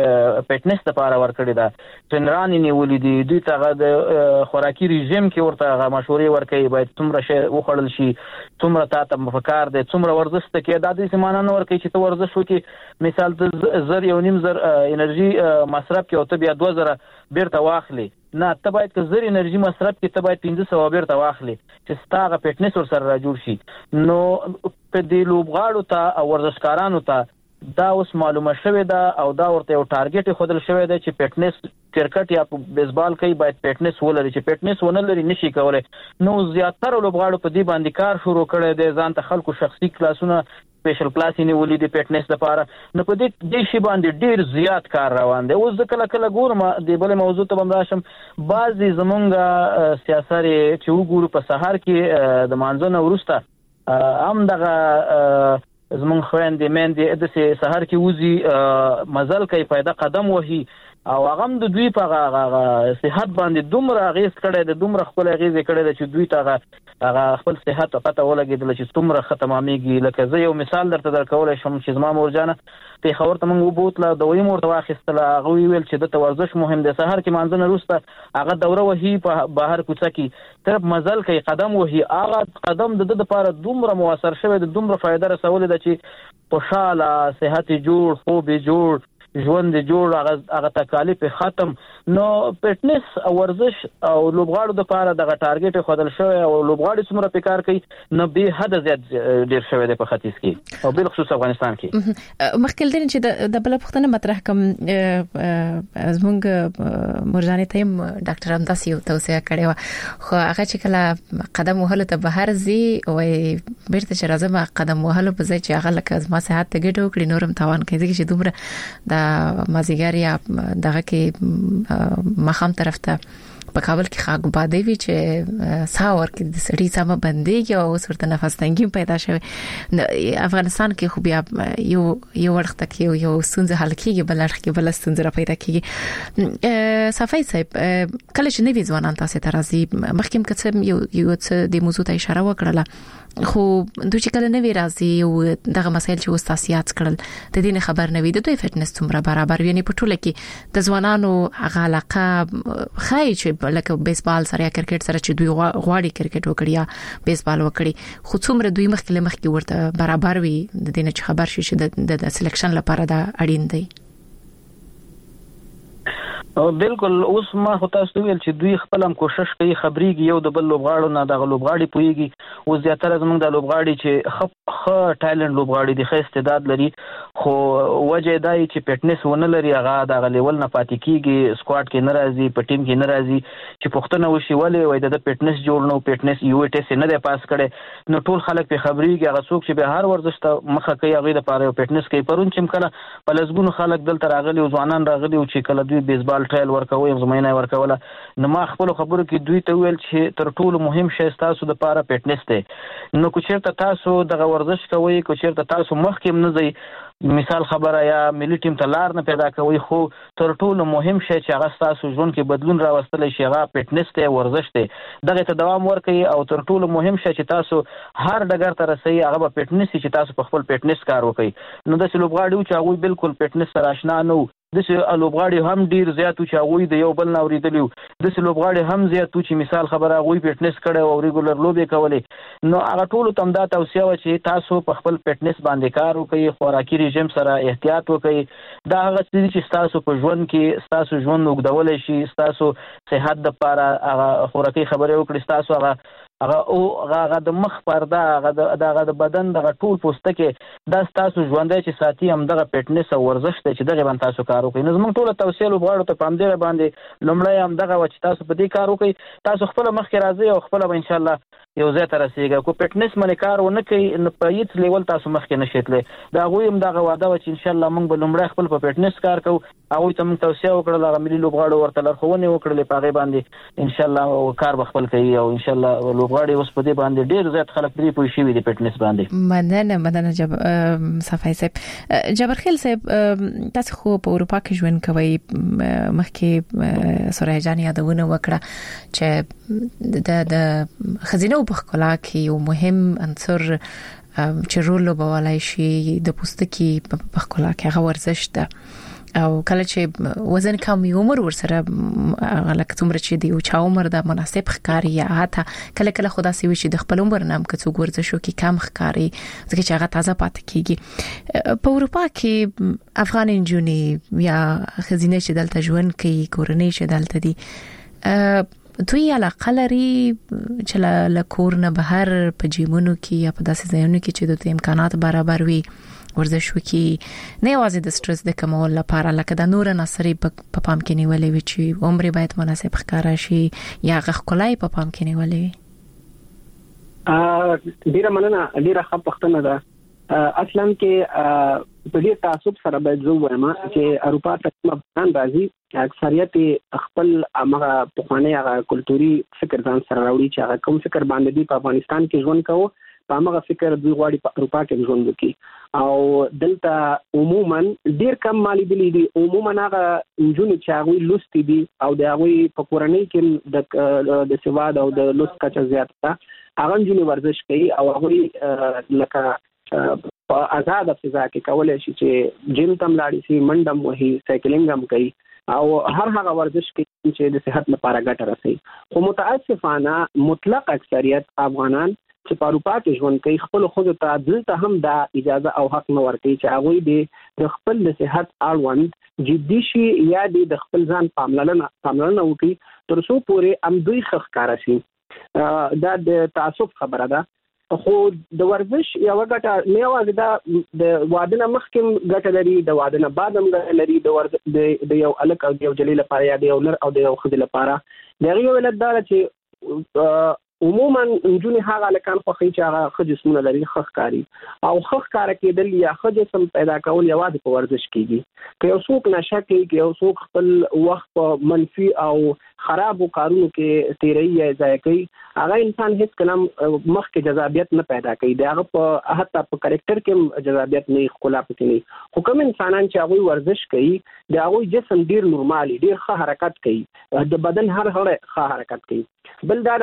د فټنس لپاره ورکړې ده، ټرینران یې نیولي دي. دوی ته هغه د خوراکي رژیم کې ورته هغه مشورې ورکوي باید څومره شی وخوړل شي، څومره تا ته پکار دی، څومره ورزش ته کې دا داسې معنا نه ورکوي چې ته ورزش وکړې مثال ته زر یو نیم زر انرژي مصرف کې او ته بیا دوه زره بیرته واخلي. نه، ته باید که زر انرژي مصرف کې ته باید پنځه سوه بیرته واخلي چې ستا هغه فټنس ورسره را جوړ شي. نو په دې لوبغاړو ته او ورزشکارانو ته دا اوس معلومه شوې ده او دا ورته یو ټارګټ ښودل شوی دی چې فټنس کرکټ یا بیسبال کوي باید فټنس ولري. چې فټنس ونه لري نشي کولی. نو زیاتره لوبغاړو په دې باندې کار شروع کړی دی، ځان ته خلکو شخصي کلاسونه سپیشل کلاس یې نیولي دي فټنس لپاره. نو په دې دې شي باندې ډېر زیات کار روان دی. اوس زه کله کله ګورم د بلې موضوع ته به هم راشم، بعضې زمونږ سیاسرې چې وګورو په سهار کې د مانځه نه وروسته هم دغه زمونږ خویندې میندې داسې سهار کې وځي مزل کوي، پیدا قدم وهي او هغه هم د دوی په هغه صحت باندې دومره اغېز کړی دی، دومره خپل اغېز یې کړی دی چې دوی ته هغه هغه خپل صحت ته پته ولګېدله چې څومره ښه تمامېږي. لکه زه یو مثال درته درکولی شم چې زما مور جانه پېښور ته موږ وبوتله، دوی مې ورته واخیستله. هغه ویل چې دته ورزش مهم دی. سهار کې مانځه نه وروسته هغه دوره وهي په بهر کوڅه کې، طرف مزل کوي، قدم وهي. هغه قدم د ده دپاره دومره مؤثر شوی دی، دومره فایده رسولې ده چې خوشحاله، صحت یې جوړ، خوب یې جوړ، ژوند جوړ، هغه تکالیف ختم. نو فټنس او ورزش او لوبغاړو دپاره دغه ټارګټ ښودل شوی او لوبغاړي څومره پې کار کوي نو بې حده زیات ډېر شوی دی په ختیځ کې او بالخصوص افغانستان کې. مخکې دې چې د بله پوښتنه مطرح کوم، زموږ مرجانې ته هم ډاکټر همداسې یو توصیه کړې وه، خو هغه چې کله قدم وهلو ته بهر ځي وایي بیرته چې راځم قدم وهلو په ځای چې هغه لکه زما صحت ته ګټه وکړي نور هم تاوان کوي، ځکه چې دومره د مازیګر یا دغه کې مخام طرف ته په کابل کې خاک باندې وی چې ساور کې د سړی سم بنديږي او اوس ورته نفس تنګي پیدا شوی. افغانستان کې خو بیا یو یو وخت کې یو ستونزه حل کیږي، بل اړخ کې بل ستونزه پیدا کیږي. صفای صاحب کله چې نوی ځوانان تاسو ته راځي، مخکې کڅم یو یو څه د موضوع ته اشاره وکړه، خو دوی چې کله نوی راځي او دغه مسایل چې استاسیات کړل د دې خبر نه وي د دوی فټنس څومره برابر وي. نه په ټوله کې د ځوانانو هغه علاقه خای چې لکه بیسبال سره یا کرکټ سره چې دوی غواړي کرکټ وکړي یا بیسبال وکړي، خو څومره دوی مخکې مخکې ورته برابر وي د دې نه چې خبر شي چې د سلیکشن لپاره دا اړین دی. بالکل. اوس ما خو تاسو ویل چې دوی خپل هم کوشش کوي، خبريږي یو د بل لوبغاړو نه، دغه لوبغاړي پويږي. او زیاتره زموږ د لوبغاړي چې خپ خ ټالنت لوبغاړي دي، ښه استعداد لري، خو وجه دا چې فټنس ونه لري، هغه دغه لیول نه پاتې کیږي، سکواډ کې ناراضي، په ټیم کې ناراضي. چې پښتنه وشي ولې وای د فټنس جوړ نو فټنس یو ټیسټ نه دی پاس کړي، نو ټول خلک په خبريږي. هغه څوک چې به هر ورزش ته مخه کوي هغه د پاره فټنس کوي. پرون چې کله په لزګونو خلک دلته راغلي او ځوانان راغلي او چې کله دوی بیسبال ټریبل ټرایل ورکوي زمينه ورکوله نو ما خپل خبرو کې دوی ته ویل چې تر ټولو مهم شی تاسو د پاره فټنس دی نو کو چیرته تاسو د ورزش کوي کو چیرته تاسو مخکې نه ځي مثال خبره یا ملي ټیم ته لار نه پیدا کوي خو تر ټولو مهم شی چې هغه تاسو ژوند کې بدلون راوستل شي هغه فټنس ته ورزش ته دغه ته دوام ورکړي او تر ټولو مهم شی چې تاسو هر ډګر ته رسي هغه فټنس چې تاسو په خپل فټنس کار وکړي نو د لوبغاړو چې هغه بالکل فټنس سره آشنا نه د لوبغاړي هم ډیر زیات چې هغه د یو بل نوریدلی د لوبغاړي هم زیات چې مثال خبره هغه فټنس کړي او ریګولر لوبي کولې نو هغه ټول تم دا توصیه و چې تاسو په خپل فټنس باندې کار وکړئ خوراکي رژیم سره احتیاط وکړئ دا هغه چې تاسو په ژوند کې تاسو ژوند وګدول شي تاسو صحت لپاره هغه خوراکي خبره وکړئ تاسو هغه هغه او هغه د مخ پرده هغه د بدن د ټول پوستکه د تاسو ژوندۍ چې ساتي هم دغه فټنس او ورزش ته چې دغه باندې تاسو کار وکړئ نو موږ ټول توصیه لوبغاړو ته پام دی باندې لومړی هم دغه و چې تاسو په دې کار وکړئ تاسو خپل مخکې راځي او خپل به ان شاء الله یو ځای ته رسیږي کو فټنس باندې کار ونه کوي نو په هیڅ لیول تاسو مخکې نشئ دا غوي هم دغه واده و چې ان شاء الله موږ به لومړی خپل په فټنس کار کوو هغه ته موږ توصیه وکړل هغه ملي لوبغاړو ورته لارښوونه وکړلې په هغه باندې ان شاء الله کار به خپل کوي او ان شاء الله لوبغاړي اوس په دې باندې ډیر زیات خلک پرې پوه شي د فټنس باندې مننه مننه جب صفای صاحب جبرخیل صاحب تاسو خو په اروپا کې ژوند کوي مخکې سورای جان یادونه وکړه چې د د خزینه په خلا کې یو مهم عنصر چې رول لوبولای شي د پوستکي په خلا کې هغه ورزش ده او کله چې وزن کم عمر ورسره لکه څومره چې دی او چا عمر د مناسب ښکاری یا حتی کله کله خدا سي وي چې د خپل عمر نام کڅو ورزشو کې کم ښکاری ځکه چې هغه تازه پاتې کیږي په اروپا کې افغان انجونی یا خزینه چې دلته ژوند کوي کورنۍ چې دلته دي دوی علاقه لري چې له کور نه بهر په جیمونو کې یا په داسې ځایونو کې چې د امکانات برابر وي ورزش وکي نه یوازې د سټرس د کمول لپاره لکه د نور نصري په پام کې نیولې وي چې عمر باید مناسب ښکارا شي یا غخکلای په پام کې نیولې وي ا ډیره مننه ډیره ښه پښتنه ده اصلا کې په دې تعصب سره باید زه وایم چې اروپا ته افغان راځي اکثریت خپل هغه پخوانی هغه کلتوري فکر ځان سره راوړي چې هغه کوم فکر باندې دی په افغانستان کې ژوند کوو په هغه فکر دوی غواړي په اروپا کې ژوند وکړي او دلته عموما ډیر کم مالی دي دي عموما هغه جون چې هغه لوستي دي او د هغه په کورنۍ کې د د سواد او د لوست کچه زیاته هغه جون ورزش کوي او هغه لکه په آزاد فضا کې کولای شي چې جیم تم لاړ شي منډم وهي سایکلینګ هم کوي او هر هغه ورزش کوي چې د صحت لپاره ګټه رسوي خو متاسفانه مطلق اکثریت افغانان چې په اروپا کې ژوند کوي خپل خود ته دلته هم دا اجازه او حق نه ورکوي چې هغه د خپل د صحت اړوند جدي شي یا د خپل ځان پاملرنه پاملرنه وکړي تر څو پورې ام دوی خخکار شي دا د تعصب خبره ده خو د ورزش یو غټه نه یوازې دا د وادنه مخکم غټه لري د وادنه بعدم لري د ورز د یو الک او د یو جلیل لپاره یا د یو نر او د یو خدای لپاره دا یو ولادت چې عموما انجونی هغه لکان خو خي چې هغه خجسمونه لري خخکاری او خخکار کېدل یا خجسم پیدا کول یوازې په ورزش کېږي که یو څوک نشه کوي که یو څوک خپل وخت په منفي او خراب کارونو کې تیری یا ځای کوي هغه انسان هیڅ کلام مخ کې جذابیت نه پیدا کوي دا هغه په حتی په کریکټر کې جذابیت نه خلا پکې نه خو کوم انسانان چې هغه ورزش کوي دا هغه جسم ډیر نورمالي ډیر ښه حرکت کوي د بدن هر هغه ښه حرکت کوي بل دا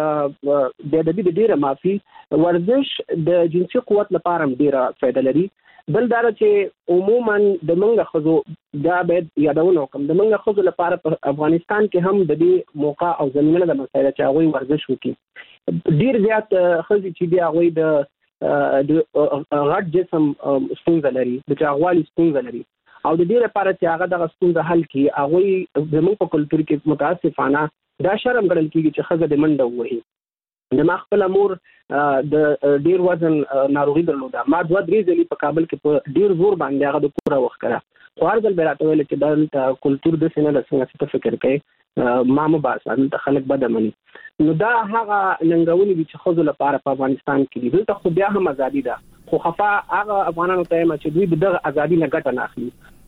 د د دې ډیره معافي ورزش د جنسي قوت لپاره ډیره فائدہ لري بل دا چې عموما د منګه خزو دا باید یادونه وکم د منګه خزو لپاره په افغانستان کې هم د دې موقع او زمينه د مسایله چې هغه ورزش وکړي ډیر زیات خزي چې دی هغه د غټ جسم ستونزه لري د چاغوالي ستونزه لري او د دې لپاره چې هغه د ستونزه حل کړي هغه زموږ په کلتور کې متاسفانه دا شرم ګڼل کیږي چې خزه د منډه وهي د ما خپل امور د ډیر وزن ناروغي درلوده ما دوه درې ځلې په کابل کې په ډیر زور باندې هغه د کوره وخت کړه خو هر ځل به راته ویل چې دا کلتور د سینه د څنګه فکر کوي ما مو باسه د خلک بد مني نو دا هغه ننګونی چې خزو لپاره په افغانستان کې دي ته خو بیا هم ازادي ده خو خفا هغه افغانانو ته چې دوی دغه ازادي نه ګټه نه اخلي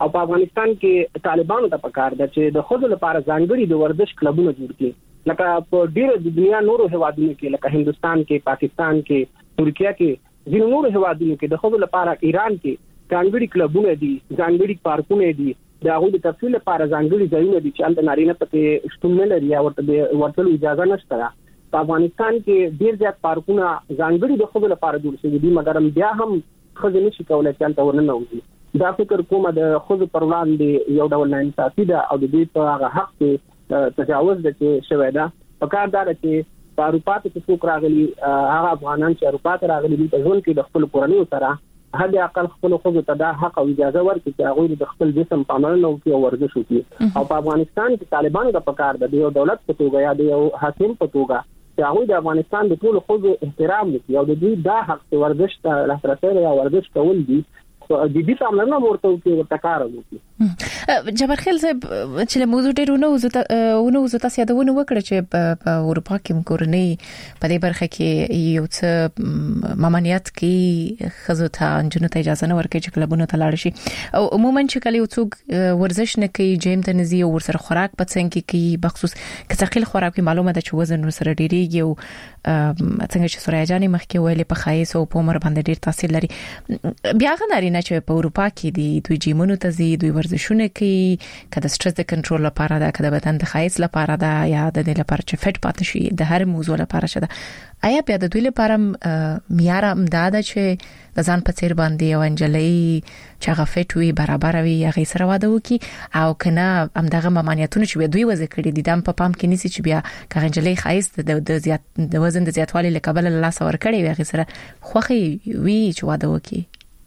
او په افغانستان کې طالبانو ته پکار ده چې د خود لپاره ځانګړي د ورزش کلبونه جوړ کړي لکه په ډیره د دنیا نورو هیوادونو کې لکه هندستان کې پاکستان کې ترکیه کې ځینو نورو هیوادونو کې د خود لپاره ایران کې ځانګړي کلبونه دي ځانګړي پارکونه دي دا غوډه تفصیل لپاره ځانګړي ځایونه دي چې د نارینه پکې شتون نه لري او ورته ورته اجازه نشته په افغانستان کې ډیر زیات پارکونه ځانګړي د خود لپاره جوړ شوي دي مګر بیا هم خزه نشي کولای چې تل ورننه وځي دا فکر کوم د خود پر وړاندې یو ډول نه انصافي ده او د دې په هغه حق کې تجاوز د چې شوی ده په کار دا چې په اروپا کې څوک راغلي هغه افغانان چې اروپا ته راغلي دي په ځون کې د خپل کورنۍ سره هغه اقل خپل خو ته دا حق او اجازه ورکړي چې هغه د خپل جسم پاملرنه وکړي او ورزش وکړي او په افغانستان کې طالبانو د پکار د یو دولت په توګه یا د یو حاکم په توګه چې هغه د افغانستان د ټول خو احترام وکړي او د دې دا حق ورزش ته لاسرسي یا ورزش کول دي د دې پاملرنه ورته وکړي ورته کار وکړي جبرخیل صاحب چې موضوع ډیرونه وزته ونه وزته سیادونه وکړه چې په اروپا کې کورنۍ په دې برخه کې یو څه ممانعت کې خزو ته انجنونو ته اجازه نه ورکړي چې کلبونو ته لاړ شي او عموما چې کله یو څوک ورزش نه کوي جیم ته نزي او ورسره خوراک پڅنګ کې کوي بخصوص کثقل خوراک معلومه ده چې وزن ورسره ډیریږي او څنګه چې سوریا جانې مخکې ویلې په خایس او په عمر باندې ډیر تاثیر لري بیا غناري نه چې په اروپا کې دي دوی جیمونو ته زی دوی ورزشونه کوي کله سټرس د کنټرول لپاره دا کله بدن د خایس لپاره دا یا د دې لپاره چې فټ پاتې شي د هر موضوع لپاره شته آیا بیا د دوی لپاره معیار امداد چې د ځان په څیر باندې او انجلۍ چې هغه فټ وي برابر وي هغه سره واده وکي او کنه همدغه ممانعتونه چې دوی وځ کړی دي د په پام کې نيسي چې بیا کله انجلۍ خایس د زیات د وزن د زیاتوالي لکبل الله سور کړی وي هغه سره خوخي وی چې واده وکي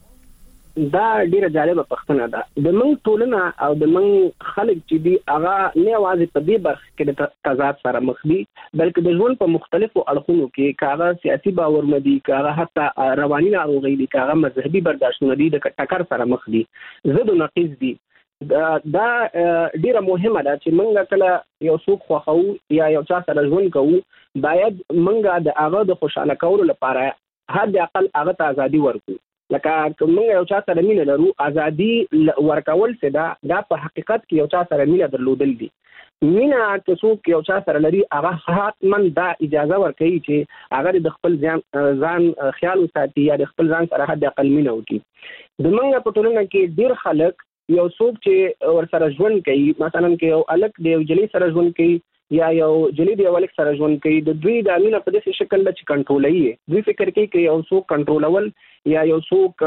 دا ډیره جالبه پښتنه ده د موږ ټولنه او د موږ خلک چې دی هغه نه واځي په دې برخه کې د تضاد سره مخ دي بلکې د ژوند په مختلفو اړخونو کې کاغه سیاسي باور مدي کاغه حتی رواني ناروغي دي کاغه مذهبي برداشتونه دي د ټکر سره مخ دي زد او نقیض دي دا, دا ډیره مهمه ده چې موږ کله یو څوک خوخو یا یو چا سره ژوند کوو باید موږ د هغه د خوشاله کولو لپاره حد اقل هغه ته ازادي ورکړو لکه کوم یو چا سره مینه لرو ازادي ورکول څه دا د په حقیقت کې یو چا سره مینه درلودل دي مینه چې څوک یو چا سره لري هغه حتمن دا اجازه ورکوي چې هغه د خپل ځان ځان خیال وساتي یا د خپل ځان سره حد اقل مینه وکړي د موږ په ټولنه کې ډیر خلک یو څوک چې ور سره ژوند کوي مثلا کې یو الک دی یو جلی سره ژوند کوي یا یو جلی دی الک سره ژوند کوي د دوی د امینه په داسې شکل چې کنټرولوي دوی فکر کوي چې یو څوک کنټرولول یا یو څوک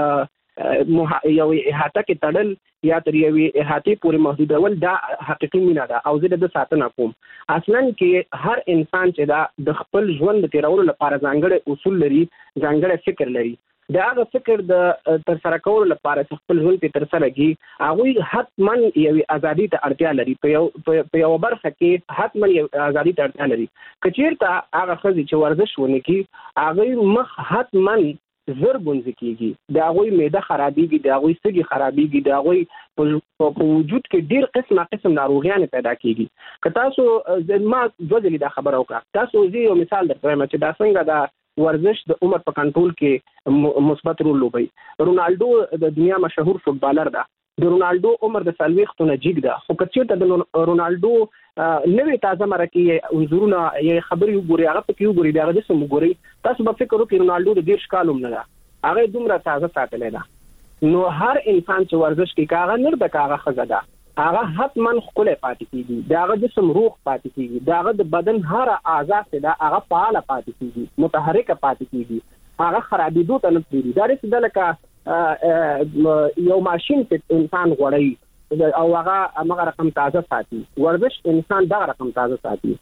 یو احاطه کې تړل یا تر یو احاطه پورې محدودول دا حقیقي مینا ده او زه د ساتنه کوم اصلا کې هر انسان چې دا د خپل ژوند تیرولو لپاره ځانګړي اصول لري ځانګړي فکر لري دا هغه فکر د تر سره کولو لپاره چې خپل ژوند په تر سره کې هغه حتمن یو ازادي ته اړتیا لري په یو په یو برخه کې حتمن یو ازادي ته اړتیا لري کچیرته هغه خزي چې ورزش ونه کی هغه مخ حتمن زر ګونځ کیږي دا غوي معده خرابيږي دا غوي سږي خرابيږي دا غوي په وجود کې ډیر قسمه قسم ناروغیان پیدا کیږي که تاسو ما جوړلی دا خبر اوکړه تاسو زه یو مثال درکوم چې دا څنګه دا ورزش د عمر په کنټرول کې مثبت رول لوبي رونالدو د دنیا مشهور فوتبالر ده د رونالدو عمر د سلويختونه جګ ده خو کچېته د رونالدو نوې تازه مرکه انظرونه یې خبري وګوري هغه په کې وګوري دا د سم وګوري تاسو به فکر وکړئ رونالدو د ډیر شکالوم نه ده هغه دومره تازه ساتلې ده نو هر انسان چې ورزش کوي کاغه نر د کاغه خزه ده هغه حتمن خپل پاتې کیږي داغه جسم روح پاتې کیږي داغه د بدن هر اعضاء ته هغه فعال پاتې کیږي متحرک پاتې کیږي هغه خرابېدو ته نه کیږي دا رسې د لکه یو ماشين چې انسان غوړي او هغه هغه رقم تازه ساتي ورزش انسان دا رقم تازه ساتي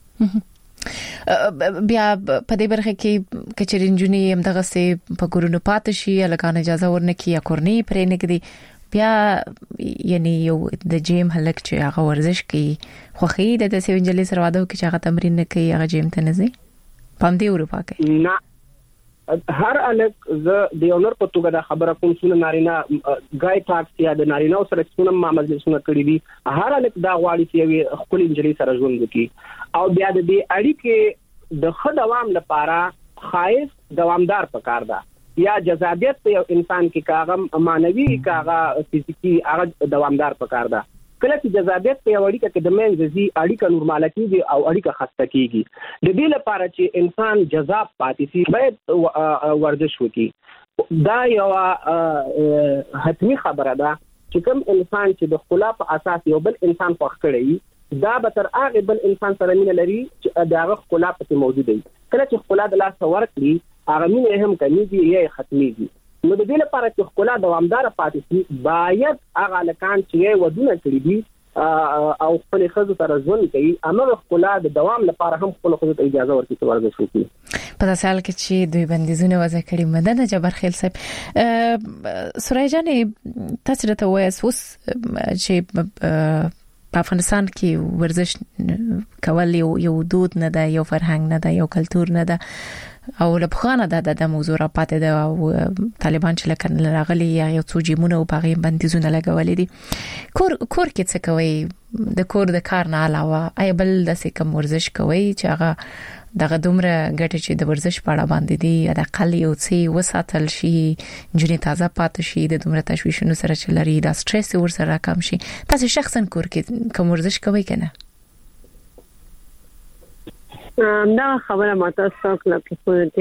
بیا په دې برخه کې کچرینجونی هم دغه سه په ګورونو پاتې شي لکه اجازه ورنکي یا کورنی پرې نګدي بیا یعنی یو د جیم هلک چې هغه ورزش کوي خو خې د داسې انجلۍ سره واده کوي چې هغه تمرین نه کوي هغه جیم ته نه ځي پام دی اروپا کې نه هر الک ز د اونر په توګه د خبره کوم څونه نارینه ګای ټاکس یا د نارینه سره څونه معاملې کړې دي هر الک دا غواړي چې خپل انجلۍ سره ژوند وکړي او بیا د دې اړیکې د خدوام لپاره خایس دوامدار پکار ده یا جذابیت په یو انسان کې کاغه مانوي کاغه فزیکی هغه دوامدار پکار ده. کله چې جذابیت په اړیکه کې د منځ زی اړیکه نورماله کیږي او اړیکه خسته کیږي. د دې لپاره چې انسان جذاب پاتې شي باید ورزش وکړي. دا یو حتمی خبره ده چې کوم انسان چې د خلا په اساس یو بل انسان خوښ کړي دا به تر هغه بل انسان سره مینه لري چې دا خلا په موجود وي. کله چې خلا د لاس ورکړي هغه مینه هم کمیږي یا ختميږي. نو د دې لپاره چې خلا دوامدار پاتې شي باید هغه لکان چې ودونه کړی دي او خپل خزو سره ژوند کوي امر خلا د دوام لپاره هم خپل خزو ته اجازه ورکړي چې ورزش وکړي. په داسې حال کې چې دوی بندیزونه وضع کړي مدنه جبرخیل صاحب سورای جان تاسو ته وایي اوس چې په افغانستان کې ورزش کول یو دود نه ده یو فرهنګ نه ده یو کلچر نه ده او لبخانه ده د موضوع را پاتې ده او طالبان چې لکه راغلي یا یو څو جیمونه او باغې بندیزونه لګولې دي. کور کور کې څه کوي د کور د کار نه علاوه ای بل د کوم ورزش کوي چې هغه دغه دومره ګټه چې د ورزش په اړه باندې دي د اقل یو څه وساتل شي جنې تازه پاتې شي د دومره تشویشونو سره چې لري د سټرس ورسره کم شي. تاسو شخصا کور کې کوم ورزش کوي کنه؟ دا خبره ماته څوک لا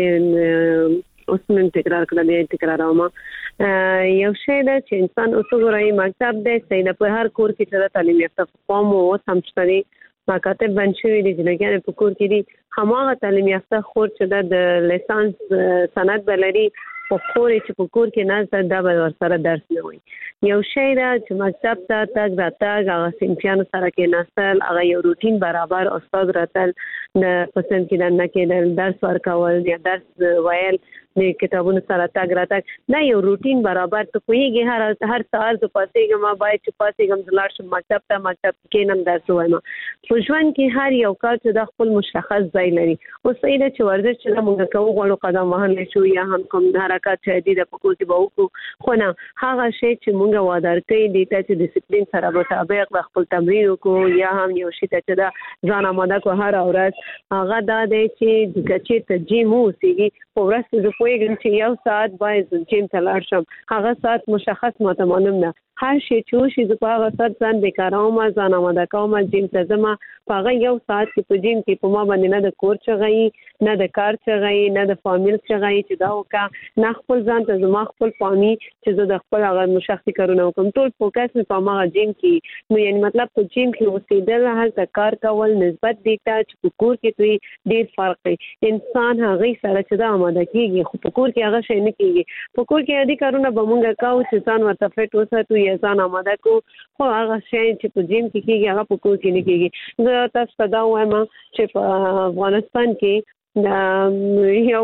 په اوس من تکرار کړل دی تکرار ما یو شی دا چې انسان اوس غواړي مکتب دې سیده په هر کور کې چې تعلیم یافته قوم او سمشتري مکاتب بنشوي دي چې په کور کې دي هماغه تعلیم یافته خور چې د لیسانس سند بلري په خور چې په کور کې نه دا به ورسره درس نه وي. یو شی دا چې مکتب ته تګ راتګ هغه سیمپیانو سره کې نسل هغه یو روټین برابر استاد راتل د پسند کې نه کېدل درس ورکول یا درس ویل د کتابونو سره تاګ راتګ دا یو روټین برابر ته کویږي هر هر سال د پاتېګم ما باید چې پاتېګم زلار شم مکتب ته مکتب کې نم درس وایم. په ژوند کې هر یو کار چې د خپل مشخص ځای لري او سیده چې ورزش چې موږ کوو غواړو قدم وهل شو یا هم کوم حرکت چې دي د پکو کې به وکړو خو نه هغه شی چې موږ وادار کوي د ته ډیسپلین سره مطابق د خپل تمرین وکړو یا هم یو شی چې دا ځان آماده کو هر اورز هغه دا دی چې د کچې ته جیم اوسېږي په ورځ کې زه پوهیږم چې یو ساعت باید جیم ته لاړ شم هغه ساعت مشخص ماته معلوم نه هر شي چې شي زه په هغه ساعت ځان بیکاروم ځان آماده کوم جیم ته ځم په هغه یو ساعت کې په جیم کې په ما باندې نه د کور چغی نه د کار چغی نه د فامیل چغی چې دا وکا نه خپل ځان ته زما خپل فامي چې زه د خپل هغه مشخصي کارونه کوم ټول فوکس مې په ما جیم کې نو یعنی مطلب په جیم کې اوسېدل هلته کار کول نسبت دی چې په کور کې دوی ډیر فرق دی. انسان هغه سره چې دا آماده کیږي خو په کور کې هغه شي نه کیږي. په کور کې دې کارونه به مونږ کاو چې ځان ورته فټ وساتو یا ځان آماده کو خو هغه شي چې په جیم کې کیږي هغه په کور کې نه کیږي. زه تاسو ته دا وایم چې په افغانستان کې د یو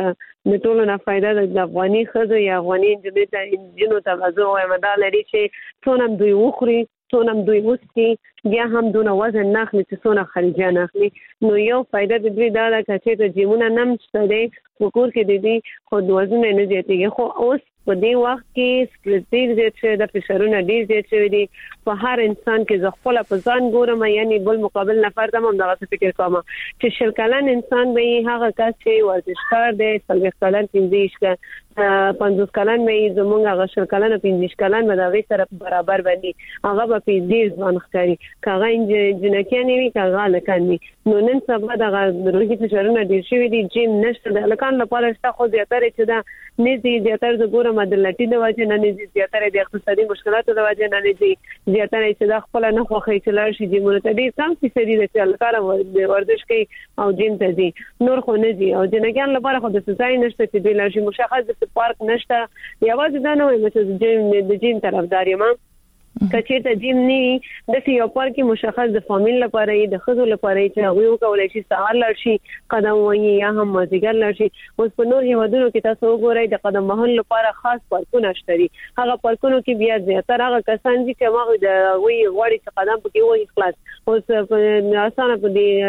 د ټولو نه فائدہ د افغاني خزو یا افغاني انجنیر ته انجنونو ته وځو وایم دا لري چې څونه دوی وخوري څونه دوی وسکي یا هم دونه وزن ناخلي چې څونه خارجه ناخلي. نو یو فائدہ د دوی دا ده چې د جیمونه نم شته دي په کور کې د دې خو د وزن نه زیاتېږي خو اوس په دې وخت کې سټرس ډیر زیات شوی د فشارونه ډیر زیات شوی دي په هر انسان کې زه خپل په ځان ګورم یعنی بل مقابل نفر ته هم دغه فکر کوم چې شل کلن انسان به هغه کس چې ورزشکار دی څلوېښت کلن پنځه کلن پنځوس کلن به زمونږ هغه شل کلن پنځه کلن به دغه سره برابر باندې هغه به په ډیر ځوان ښکاري کاغه جنکیان وي کاغه لکان وي. نو نن سبا دغه روحي فشارونه ډیر شوی دي جیم نشته د لکان لپاره شته خو زیاتره چې دا نزي زیاتره د ګورم د لټي د وجه نه نزي زیاتره د اقتصادي مشکلاتو د وجه نه نزي زیاتره چې دا خپل نه خوخي چې لاړ شي جیمونه ته ډیر کم فیصدي د لپاره ورزش کوي او جیم ته ځي نور خو نه ځي او جنکیان لپاره خو د ځای نشته چې د لاړ شي مشخص د پارک نشته یوازې دا نه وي چې جیم د جیم طرفدار یم کچې ته جیم نه د یو پارک مشخص د فامیل لپاره د خزو لپاره چې هغه وکولای شي سهار لړ شي قدم وهي یا هم مازیګر لړ شي. اوس په نور هیوادونو کې تاسو وګورئ د قدم وهل لپاره خاص پارکونه شته دي هغه پارکونو کې بیا زیاتره هغه کسان چې هغه د وی غوړي چې قدم پکې وایي خلاص اوس په اسانه په دې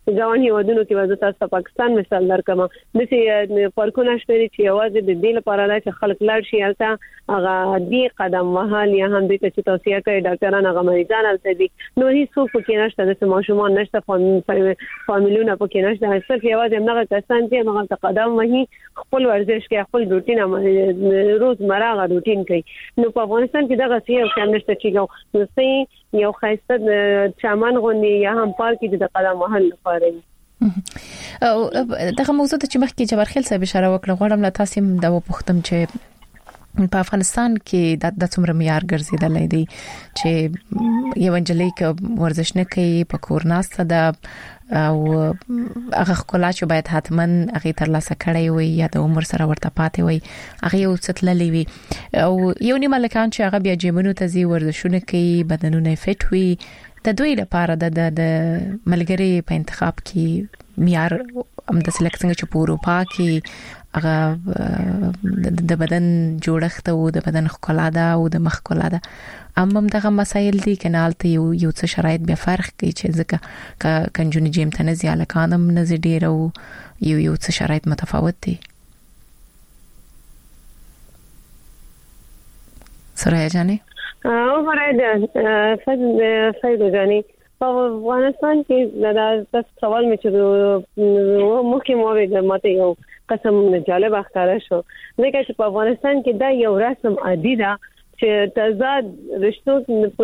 ځواني ودونو کې وځه تاسو پاکستان مثال درکم د سي فرقونه شته چې आवाज د دې لپاره دا چې خلک لاړ شي البته هغه دی قدم وهال یا هم د چې توصيه کوي ډاکټرانو هغه مریضان البته دي نو هیڅ څوک کې نشته د ماشومان نشته فامیلونه پکې نشته صرف یوازې همغه کسان چې هغه قدم وهي خپل ورزش کوي خپل روټین روزمره روټین کوي نو په افغانستان کې دغه څه یو شامل نشته چې نو سي یو خاصه چمن غونډي یا هم پارک کې د قدم وهل لپاره او دغه موضوع ته چې مخکې جبرخیل صاحب اشاره وکړه غواړم لا تاسو د وپختم چې په افغانستان کې د څومره معیار ګرځیدل دي چې یو انجلۍ ک ورزش نه کوي په کور ناسته ده او هغه خپل چې باید حتمن هغه تر لاسه کړی وي یا د عمر سره ورته پاتې وي هغه یو ستللی وي او یو نیمه لکان چې هغه بیا جیمونو ته زی ورزشونه کوي بدنونه فټ وي د دوی لپاره د د ملګری په انتخاب کې معیار هم د سلیکټینګ چې په اروپا کې هغه د بدن جوړښت او د بدن ښکلا ده او د مخ ښکلا ده هم دغه مسایل دي کنالته یو یو څه شرایط به فرق کوي چې ځکه کنجونی جیم ته نه زیاله کانم نه زیډیر او یو یو څه شرایط متفاوت دي سوریا جانې او فرایده فایده جانې په افغانستان کې دا تاسو سوال مې چې مخکې مو ویل ماته یو قسم جالب ښکارا شو ځکه چې په افغانستان کې دا یو رسم عادي ده چې تضاد رشتو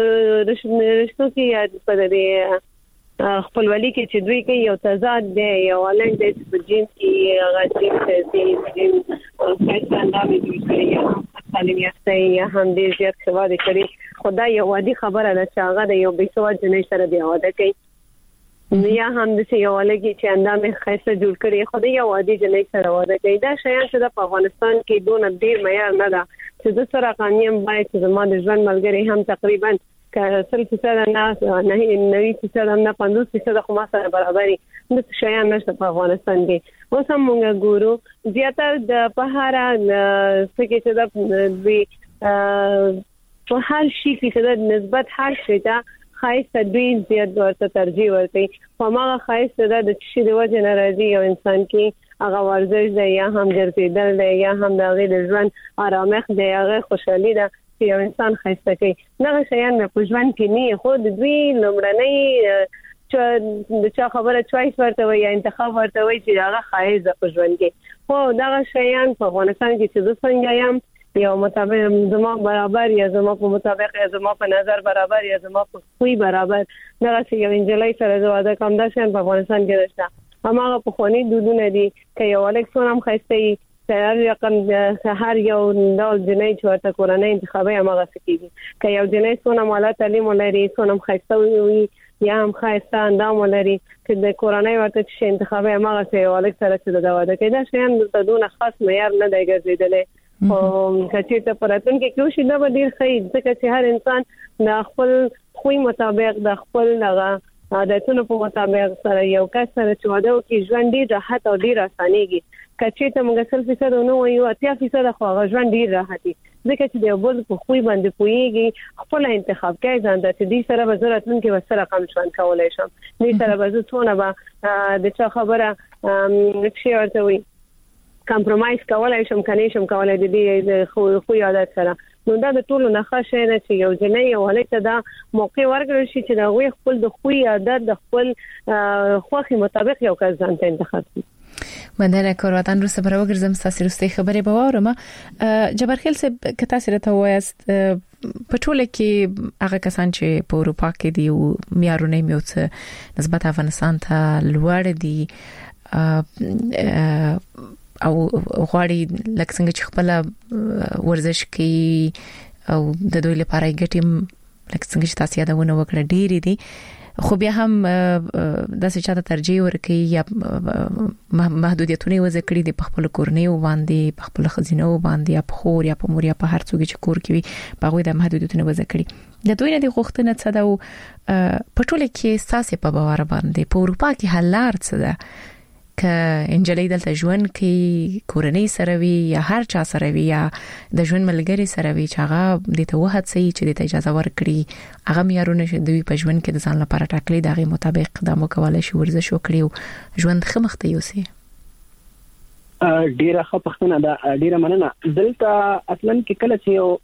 رشتو کې یا په دې خپلوالي کې چې دوی کې یو تضاد دی یو لنډ دی په جین کې غاټي ته دي چې څنګه مې دوی کړی تعلیم یافته یا هم دې زیات سواد کړی خدای یو وادي خبره ده چې هغه د یو بیسواد جنې سره دی واده کوي یا هم د یو لګي چې اندامه خاصه جوړ کړي خدای یو وادي جنې سره واده کوي دا شیان چې په افغانستان کې دونه ډیر معیار نه ده چې د سره قانون باید چې زموږ د ژوند ملګری هم تقریبا کله چې نه نه نوي چې هم نه پنځوس فیصد خو ما سره برابرۍ د شیان نشته په افغانستان کې اوس هم موږ ګورو زیاتره د پهارا څخه چې د دوی په هر شي کې د نسبت هر شي ته خاصه دوی زیات ورته ترجیح ورکوي په ما خاصه د شي د وجه ناراضي یو انسان کې هغه ورزش دی یا هم ګرځیدل دی یا هم د غیر ژوند آرامښت دی هغه خوشحالي ده چې یو انسان خاصه کوي نه شیان په ژوند کې نه خو د دوی لمړنۍ چې د چا خبره چويس ورته وي یا انتخاب ورته وي چې هغه خایزه په ژوند کې خو دا شیان په افغانستان کې چې د څنګه یم یا مطابق زما برابر یا زما په مطابق یا زما په نظر برابر یا زما په خوې برابر دا چې یو انجلۍ سره زواده کوم دا شین په افغانستان کې نشته هماغه په خوني دودونه دي چې یو الکسون هم خاصه هر رقم هر یو ډول جنۍ چې ورته کورنۍ انتخابي هغه سکیږي که یو جنۍ څونه مالا تعلیم ولري څونه خاصه وي یا هم خاصه اندام ولري چې د کورنۍ ورته چې انتخابي هغه څه ولک سره چې دا واده کوي دا شیان د دونه خاص معیار نه دی ګرځیدل او کچې ته پراتون کې کوشش نه ودی خې ځکه چې هر انسان د خپل خوې مطابق د خپل دغه عادتونو په مطابق سره یو کس سره چې واده وکړي ژوند ډیر راحت او ډیر اسانيږي کچې ته موږ سل فیصد نو یو اتیا فیصد خو هغه ژوند ډیر راحتي ځکه چې د بل په خوې باندې پويږي خپل انتخاب کوي ځان ته دې سره وزارتون کې وسره کم شون کولای شم دې سره وزارتونه به د چا خبره نشي ورته وي کمپرمایز کولای شم کني شم کولای دې خو خو عادت سره نو دا د ټولو نه ښه نه چې یو جنۍ یو هلته دا موقع ورکړل شي چې دا غوي خپل د خو عادت د خپل خوخي مطابق یو کس ځان ته انتخاب کړي مننه کورواتان روسه برابر ګرځم تاسو روسي خبرې به واورم جبرخیل صاحب کته سره ته وایست په ټوله کې هغه کسان چې په اروپا کې دي او معیارونه میوڅ نسبت افغانستان ته لوړ دي او غواړي لکه څنګه چې خپل ورزش کوي او د دوی لپاره ګټم لکه څنګه چې تاسو یادونه وکړه ډېری دي خو بیا هم د څه چاته ترجیح ورکړي یا محدودیتونه وځ کړی دي په خپل کورنۍ باندې په خپل خزینه باندې یا په خور یا په مور یا په هر څوک چې کور کې په غوي د محدودیتونه وځ کړی د دوی نه د غوښتنه څه ده په ټوله کې ساسې په باور باندې په اروپا کې حلار څه ده ک انجلۍ دلته ژوند کې کورنۍ سره وي یا هر چا سره وي یا د ژوند ملګری سره وي چې هغه د ته وحد سي چې د اجازه ورکړي هغه معیارونه چې دوی په ژوند کې د ځان لپاره ټاکلي دغه مطابق قدم کولای شي ورزش وکړي او ژوند خمخته یوسي. ډیره ښه پښتنه ده، ډیره مننه. دلته اصلا کې کله چې یو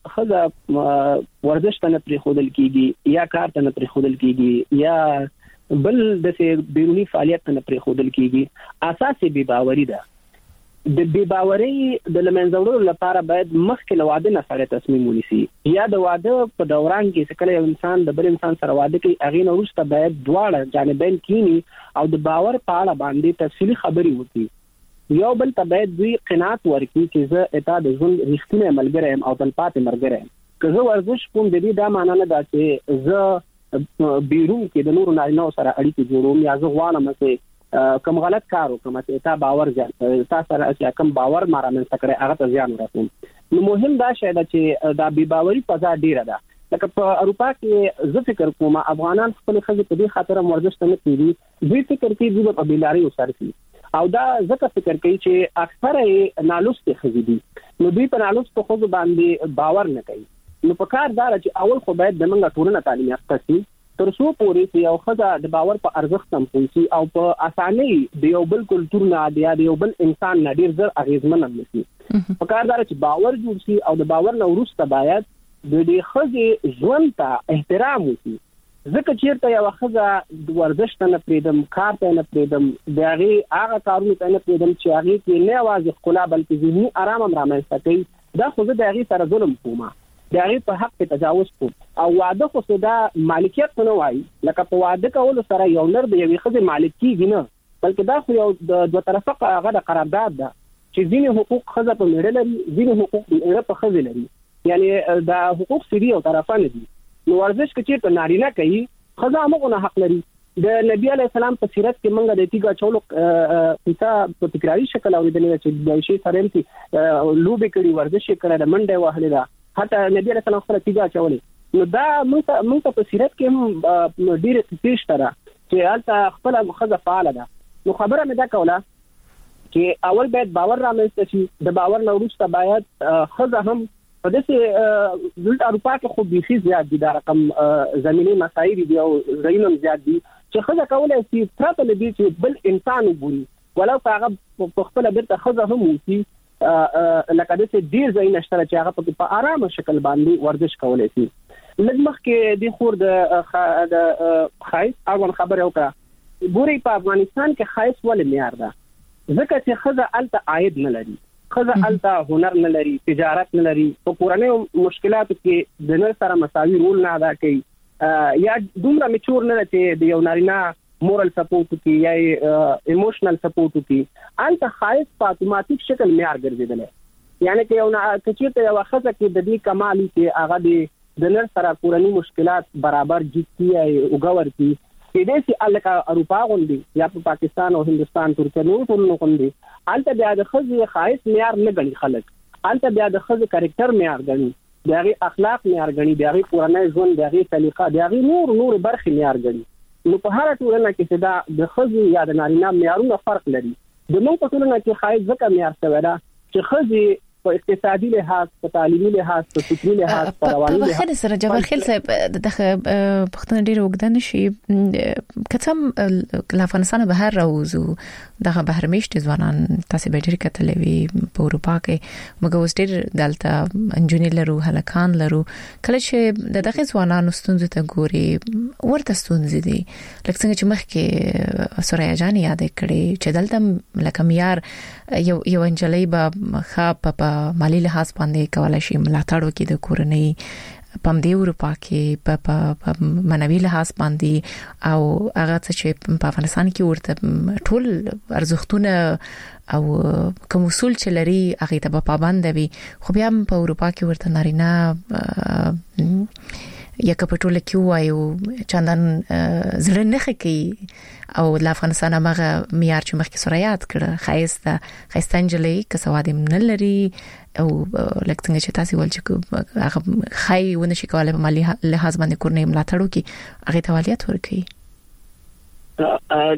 خزه ورزش ته نه پرې خودل کیږي یا کار ته نه پرې خودل کیږي یا بل د بیرونی فعالیت نه پرې خودل کیږي، اساسي بي باوري ده. د بي باوري د لمنځورو لپاره باید مخکې له واده نه سره تصمیم ونیسي یا د واده په دوران کې کله یو انسان د بل انسان سره واده کوي هغه نو وروسته باید دواړه جانبین کینی او د باور په اړه باندې تفصیلی خبري وکړي. یو بل ته باید دوی قناعت ورکړي چې زه اته د ژوند رښتینی ملګری ام او تلپاتې ملګری ام. که زه ورزش کوم د دې دا معنی نه ده چې زه بیرون کې د نورو نارینه سره اړیکې جوړوم یا زه غواړم چې کوم غلط کار وکم چې تا باور ځان تاسو سره چې کوم باور مارامن سره هغه ته ځان ورسوم. نو مهم دا شی ده چې دا بي باوري فضا ډیره ده. لکه په اروپا کې زه فکر کوم افغانان خپل خځې په دې خاطر ورزش نه کوي، دوی فکر کوي دوی په بیلاری وسارسي او دا ځکه فکر کوي چې اکثره نالوستي خځې دي نو دوی په نالوستو خو باندې باور نه کوي. نو په کار دار چې اول خو باید د منګه ټولنه تعلیم یافته شي تر څو پورې چې یو خزه د باور په ارزښت هم پوهیږي او په اسانۍ د یو بل کلچر نه د یو بل انسان نه ډیر زر اغیزمن هم شي. په کار دار چې باور جوړ شي او د باور نه وروسته باید د دې خزه ژوند ته احترام وشي. ځکه چې یو خزه د ورزش ته نه پریدم، کار ته نه پریدم، دغه هغه کارونه ته نه پریدم چې هغه کې نه واځي خلا بلکې ذهني آرام هم رامنځته کوي، دا خو د هغه سره ظلم کومه دغه په حق ته تجاوز کوم. او واده خو صدا مالکیت نه وایي، لکه په واده کول سره یو نر د یوې خزه مالک کیږي نه، بلکې دا خو یو د دوه طرفه هغه د قرارداد ده چې ځینې حقوق خزه په میړه لري، ځینې حقوق میړه په خزه لري، یعنی دا حقوق سړي او طرفه نه دي. نو ورزش کې چې په نارینه کوي خزه موږ نه حق لري. د نبی علی السلام په سیرت کې موږ د تیګه چولو کیسه په تکراری شکل اوریدلې چې د شي سره هم لوبې کړي، ورزش کړي، د منډه وهلې ده، حتی نبی علی السلام خپل تیګه چولې. نو دا موږ موږ په سیرت کې هم ډیره تفصیل شته چې حالت خپل خزه فعال ده. نو خبره مې دا کوله چې اول باید باور رامنځته شي، د باور نه وروسته باید خزه هم په داسې دلته اروپا کې خو بيخي زیات دي دا رقم زمینی مسایل دي او زینم زیات دي چې خزه کولای شي پراته لدی چې بل انسان وګوري ولو هغه په خپل بیرته خزه هم وسی لکه داسې ډیر ځای نشته چې هغه په آرام شکل باندې ورزش کولای شي. لږ مخکې د خور د د خایس اول خبره وکړه، ګوري په افغانستان کې خایس ولې معیار ده ځکه چې خزه الته عاید نه لري، خزه الته هنر نه لري، تجارت نه لري، په کورنۍ مشکلاتو کې د نر سره مساوي رول نه ادا کوي یا دومره میچور نه چې د یو نارینه مورال سپورټ کې یا ایموشنل سپورټ کې الته خایس په اتوماتیک شکل معیار ګرځیدل. یعنی چې یو کچېته یو خزه کې د دې کمالي کې هغه د نر سره کورنۍ مشکلات برابر جدي او وګور کی چې د سي الکا اروپا غوندي یا په پاکستان او هندستان ترکیه نور ټول غوندي الته بیا د خزه خایس معیار نه غني خلک، الته بیا د خزه کریکټر معیار غني، دغه اخلاق معیار غني، دغه کورنۍ ژوند، دغه سلیقه، دغه نور نور برخې معیار غني. نو په هر ټولنه کې چې دا د خزه یا د نارینه معیارونه فرق لري. د موږ په ټولنه کې خایس ځکه معیار شوی دا چې خزه په اقتصادي لحاظ، په تعلیمي لحاظ، په فکري لحاظ، په رواني لحاظ. خیر سره جبر خیل صاحب دغه پښتون ډیر وګدان شي کتم افغانستان بهر راوځو دغه بهر میشت ځوانان تاسو به ډیر کتلې وي په اروپا کې موږ اوس ډیر دلته انجونی لرو، هلکان لرو. کله چې دغه ځوانانو ستونزې ته ګوري ورته ستونزې دي لکه څنګه چې مخکې سوریا جان یاد کړي چې دلته لکه معیار یو یو انجلۍ به خاپ په مالی لحاظ باندې کولای شي ملاتړ وکړي د کورنۍ پم دی اروپا کې په منوي لحاظ باندې او هغه چې په افغانستان کې ورته ټول ارزښتونه او کوم اصول چې لري هغه ته په پابند وي، خو بیا په اروپا کې ورته نارینه یا کپټول کې وایو چندان زړه نه خکې او د افغانستان هغه معیار چې مخکې سره یاد کړه خایسته خایسته انجلۍ که سواد نه لري او لکه څنګه چې تاسو ول چې هغه خای ونه شي کولای په مالی لحاظ باندې کورنۍ ملاتړ وکړي هغه تولیت ورکړي.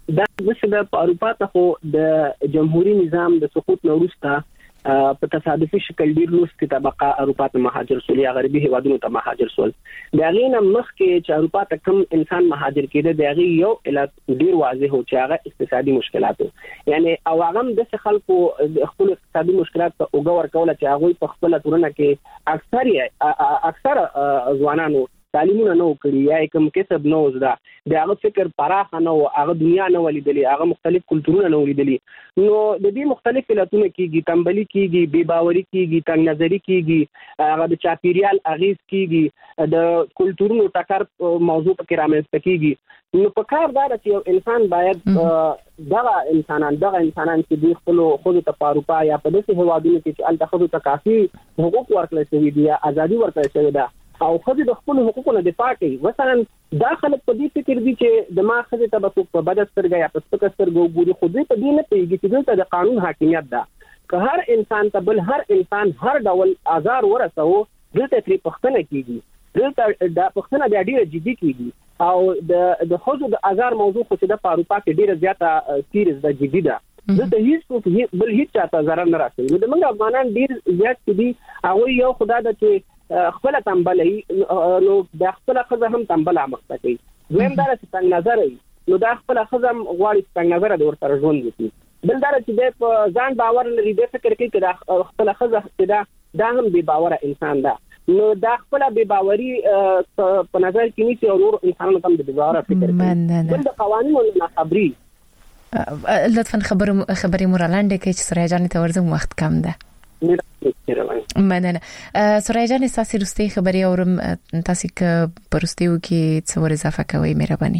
دا د اروپا ته خو د جمهوریت نظام د سقوط وروسته په تصادفي شکل ډیر لوستي طبقه اروپا ته مهاجر شول یا غربي هیوادونو ته مهاجر شول. دا غینه مخکې چې اروپا ته کوم انسان مهاجر کېده دا غي یو علت ډیر واضح او چې هغه اقتصادي مشکلات یعنی او هغه د خلکو خپل اقتصادي مشکلات ته وګور کوله چې هغه په خپل تورنه کې اکثر اکثر ځوانانو تعلیمونه نو کړی یا کوم کسب نو زده دا هغه فکر پراخ نه او هغه دنیا نه ولیدلی هغه مختلف کلتورونه نه ولیدلی نو د دې مختلف علتونه کېږي تنبلی کېږي بے باوري کېږي تنگ نظری کېږي هغه د چاپیریال اغیز کېږي د کلتورونو ټکر موضوع پکې رامنځته کېږي نو په کار دا چې یو انسان باید دغه انسانان دغه انسانان چې د خپل خود ته پاروپا یا په داسې هوادونو کې چې الته خود ته کافي حقوق ورکړل شوی دي ازادي ورکړل شوی ده او خځې د خپل حقوقو دفاع کوي. مثلا دا خلک په دې فکر دي چې د ما خځې ته به په بد سترګه یا په سپک سترګه وګوري خو دې په دې نه پیږي چې دلته د قانون حاکمیت ده که هر انسان ته بل هر انسان هر ډول آزار ورسو دلته تری پښتنه کیږي دلته د پښتنه د ډیره جدي کیږي او د د خځو د آزار موضوع خو د اروپا کې ډیره زیاته سیریز د جدي ده دلته هیڅ بل هیڅ چاته zarar نه راځي. نو د موږ افغانان ډیر زیات دي هغه یو خدای د چې خپل تنبلې نو د خپل خزه هم تنبل مخته کوي زم دار چې څنګه نظر نو د خپل خزه غواړي څنګه نظر د ورته ژوند وکړي بل دار چې د ځان باور لري د فکر کوي چې خپل خزه دا دا هم بے باور انسان ده نو د خپل بے باوري په نظر کې نیسي او ور انسانانو هم د بے باور فکر کوي بل د قوانینو نه خبري لطفا خبر خبري مورلاند کې چې سره جان ته ورزم وخت کم ده مننه. سورای جان تاسو رستي خبري اورم تاسو ک پرستیو کې څو ور اضافه کوي مهرباني.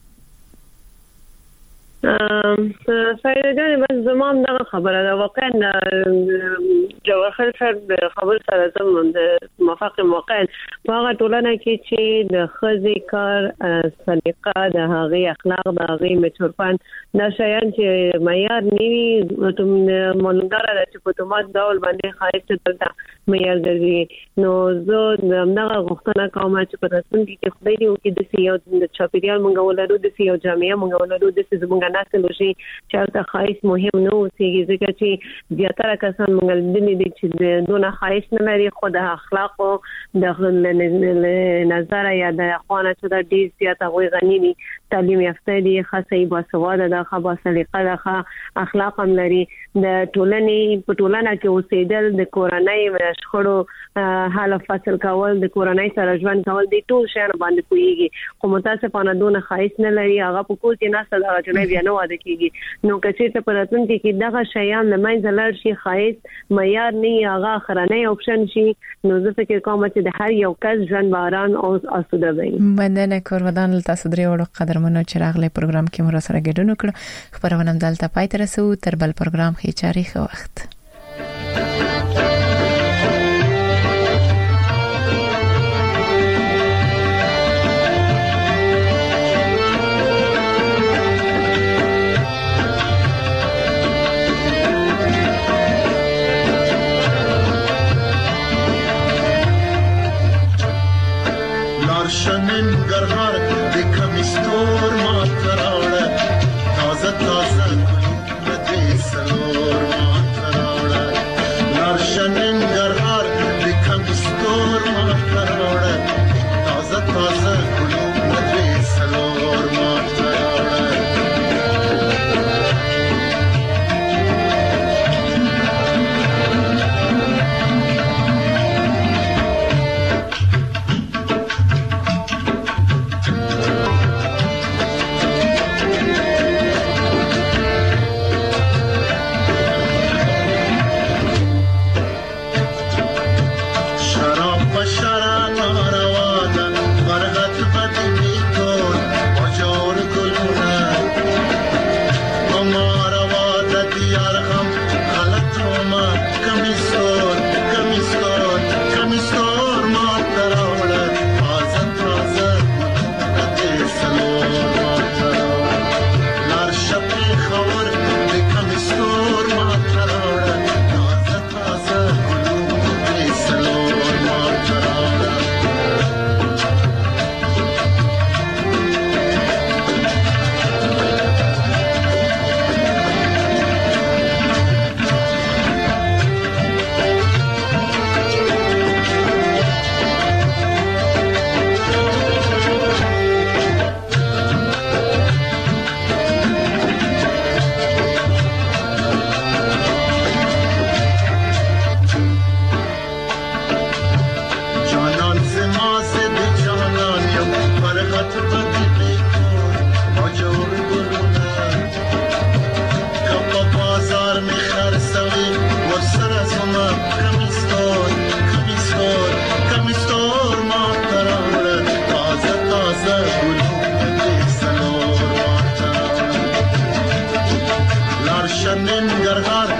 ام سایه جان بس زمام دغه خبره ده واقعا جوهر سره خبر سره زموږ د موافق موقع په هغه ټولنه کې چې د خزي کار سلیقه د هغه اخلاق د هغه مچورپان نشایان چې معیار نیوي ته مونږدار د چپټومات ډول باندې خایسته دلته معیار ګرځي نو زه دغه غوښتنه کوم چې په رسمي کې خدای دې وکړي د سیو د چاپیریال مونږ ولرو د سیو جامعه مونږ ولرو د زموږ نسل شي چې هغه خایس مهم نه اوسېږي ځکه چې زیاتره کسان مونږ دني دي چې دونه خایس نه لري خو د اخلاق او د نظر یا د اخوانه چې د ډیر زیات غوي غني دي تعلیم یافته دي خاصه باسواده ده خاصه سلیقه ده اخلاق هم لري د ټولنې په ټولنه کې اوسېدل د کورنۍ مشخړو حال فصل کول د کورنۍ سره ژوند کول د ټول شان باندې کویږي خو متاسفانه دونه خایس نه لري هغه په کور کې نه سره جنې بیا نه واده کیږي نو کچې ته پراتون کې دغه شیان نه مې زلر شي خایس معیار نه هغه خرانه اپشن شي نو زه فکر کوم چې د هر یو کس ژوند باران او اسوده وي. مننه کورودان تاسو درې وړو قدرمنو چې راغلي پروګرام کې مو سره ګډون وکړو خبرونه دلته پای ته رسو تر بل پروګرام خې چاري خو وخت شنن گرهار دکم استور ما تراړه تازه تازه ګلونه دې سلور ما تراړه ننګرهار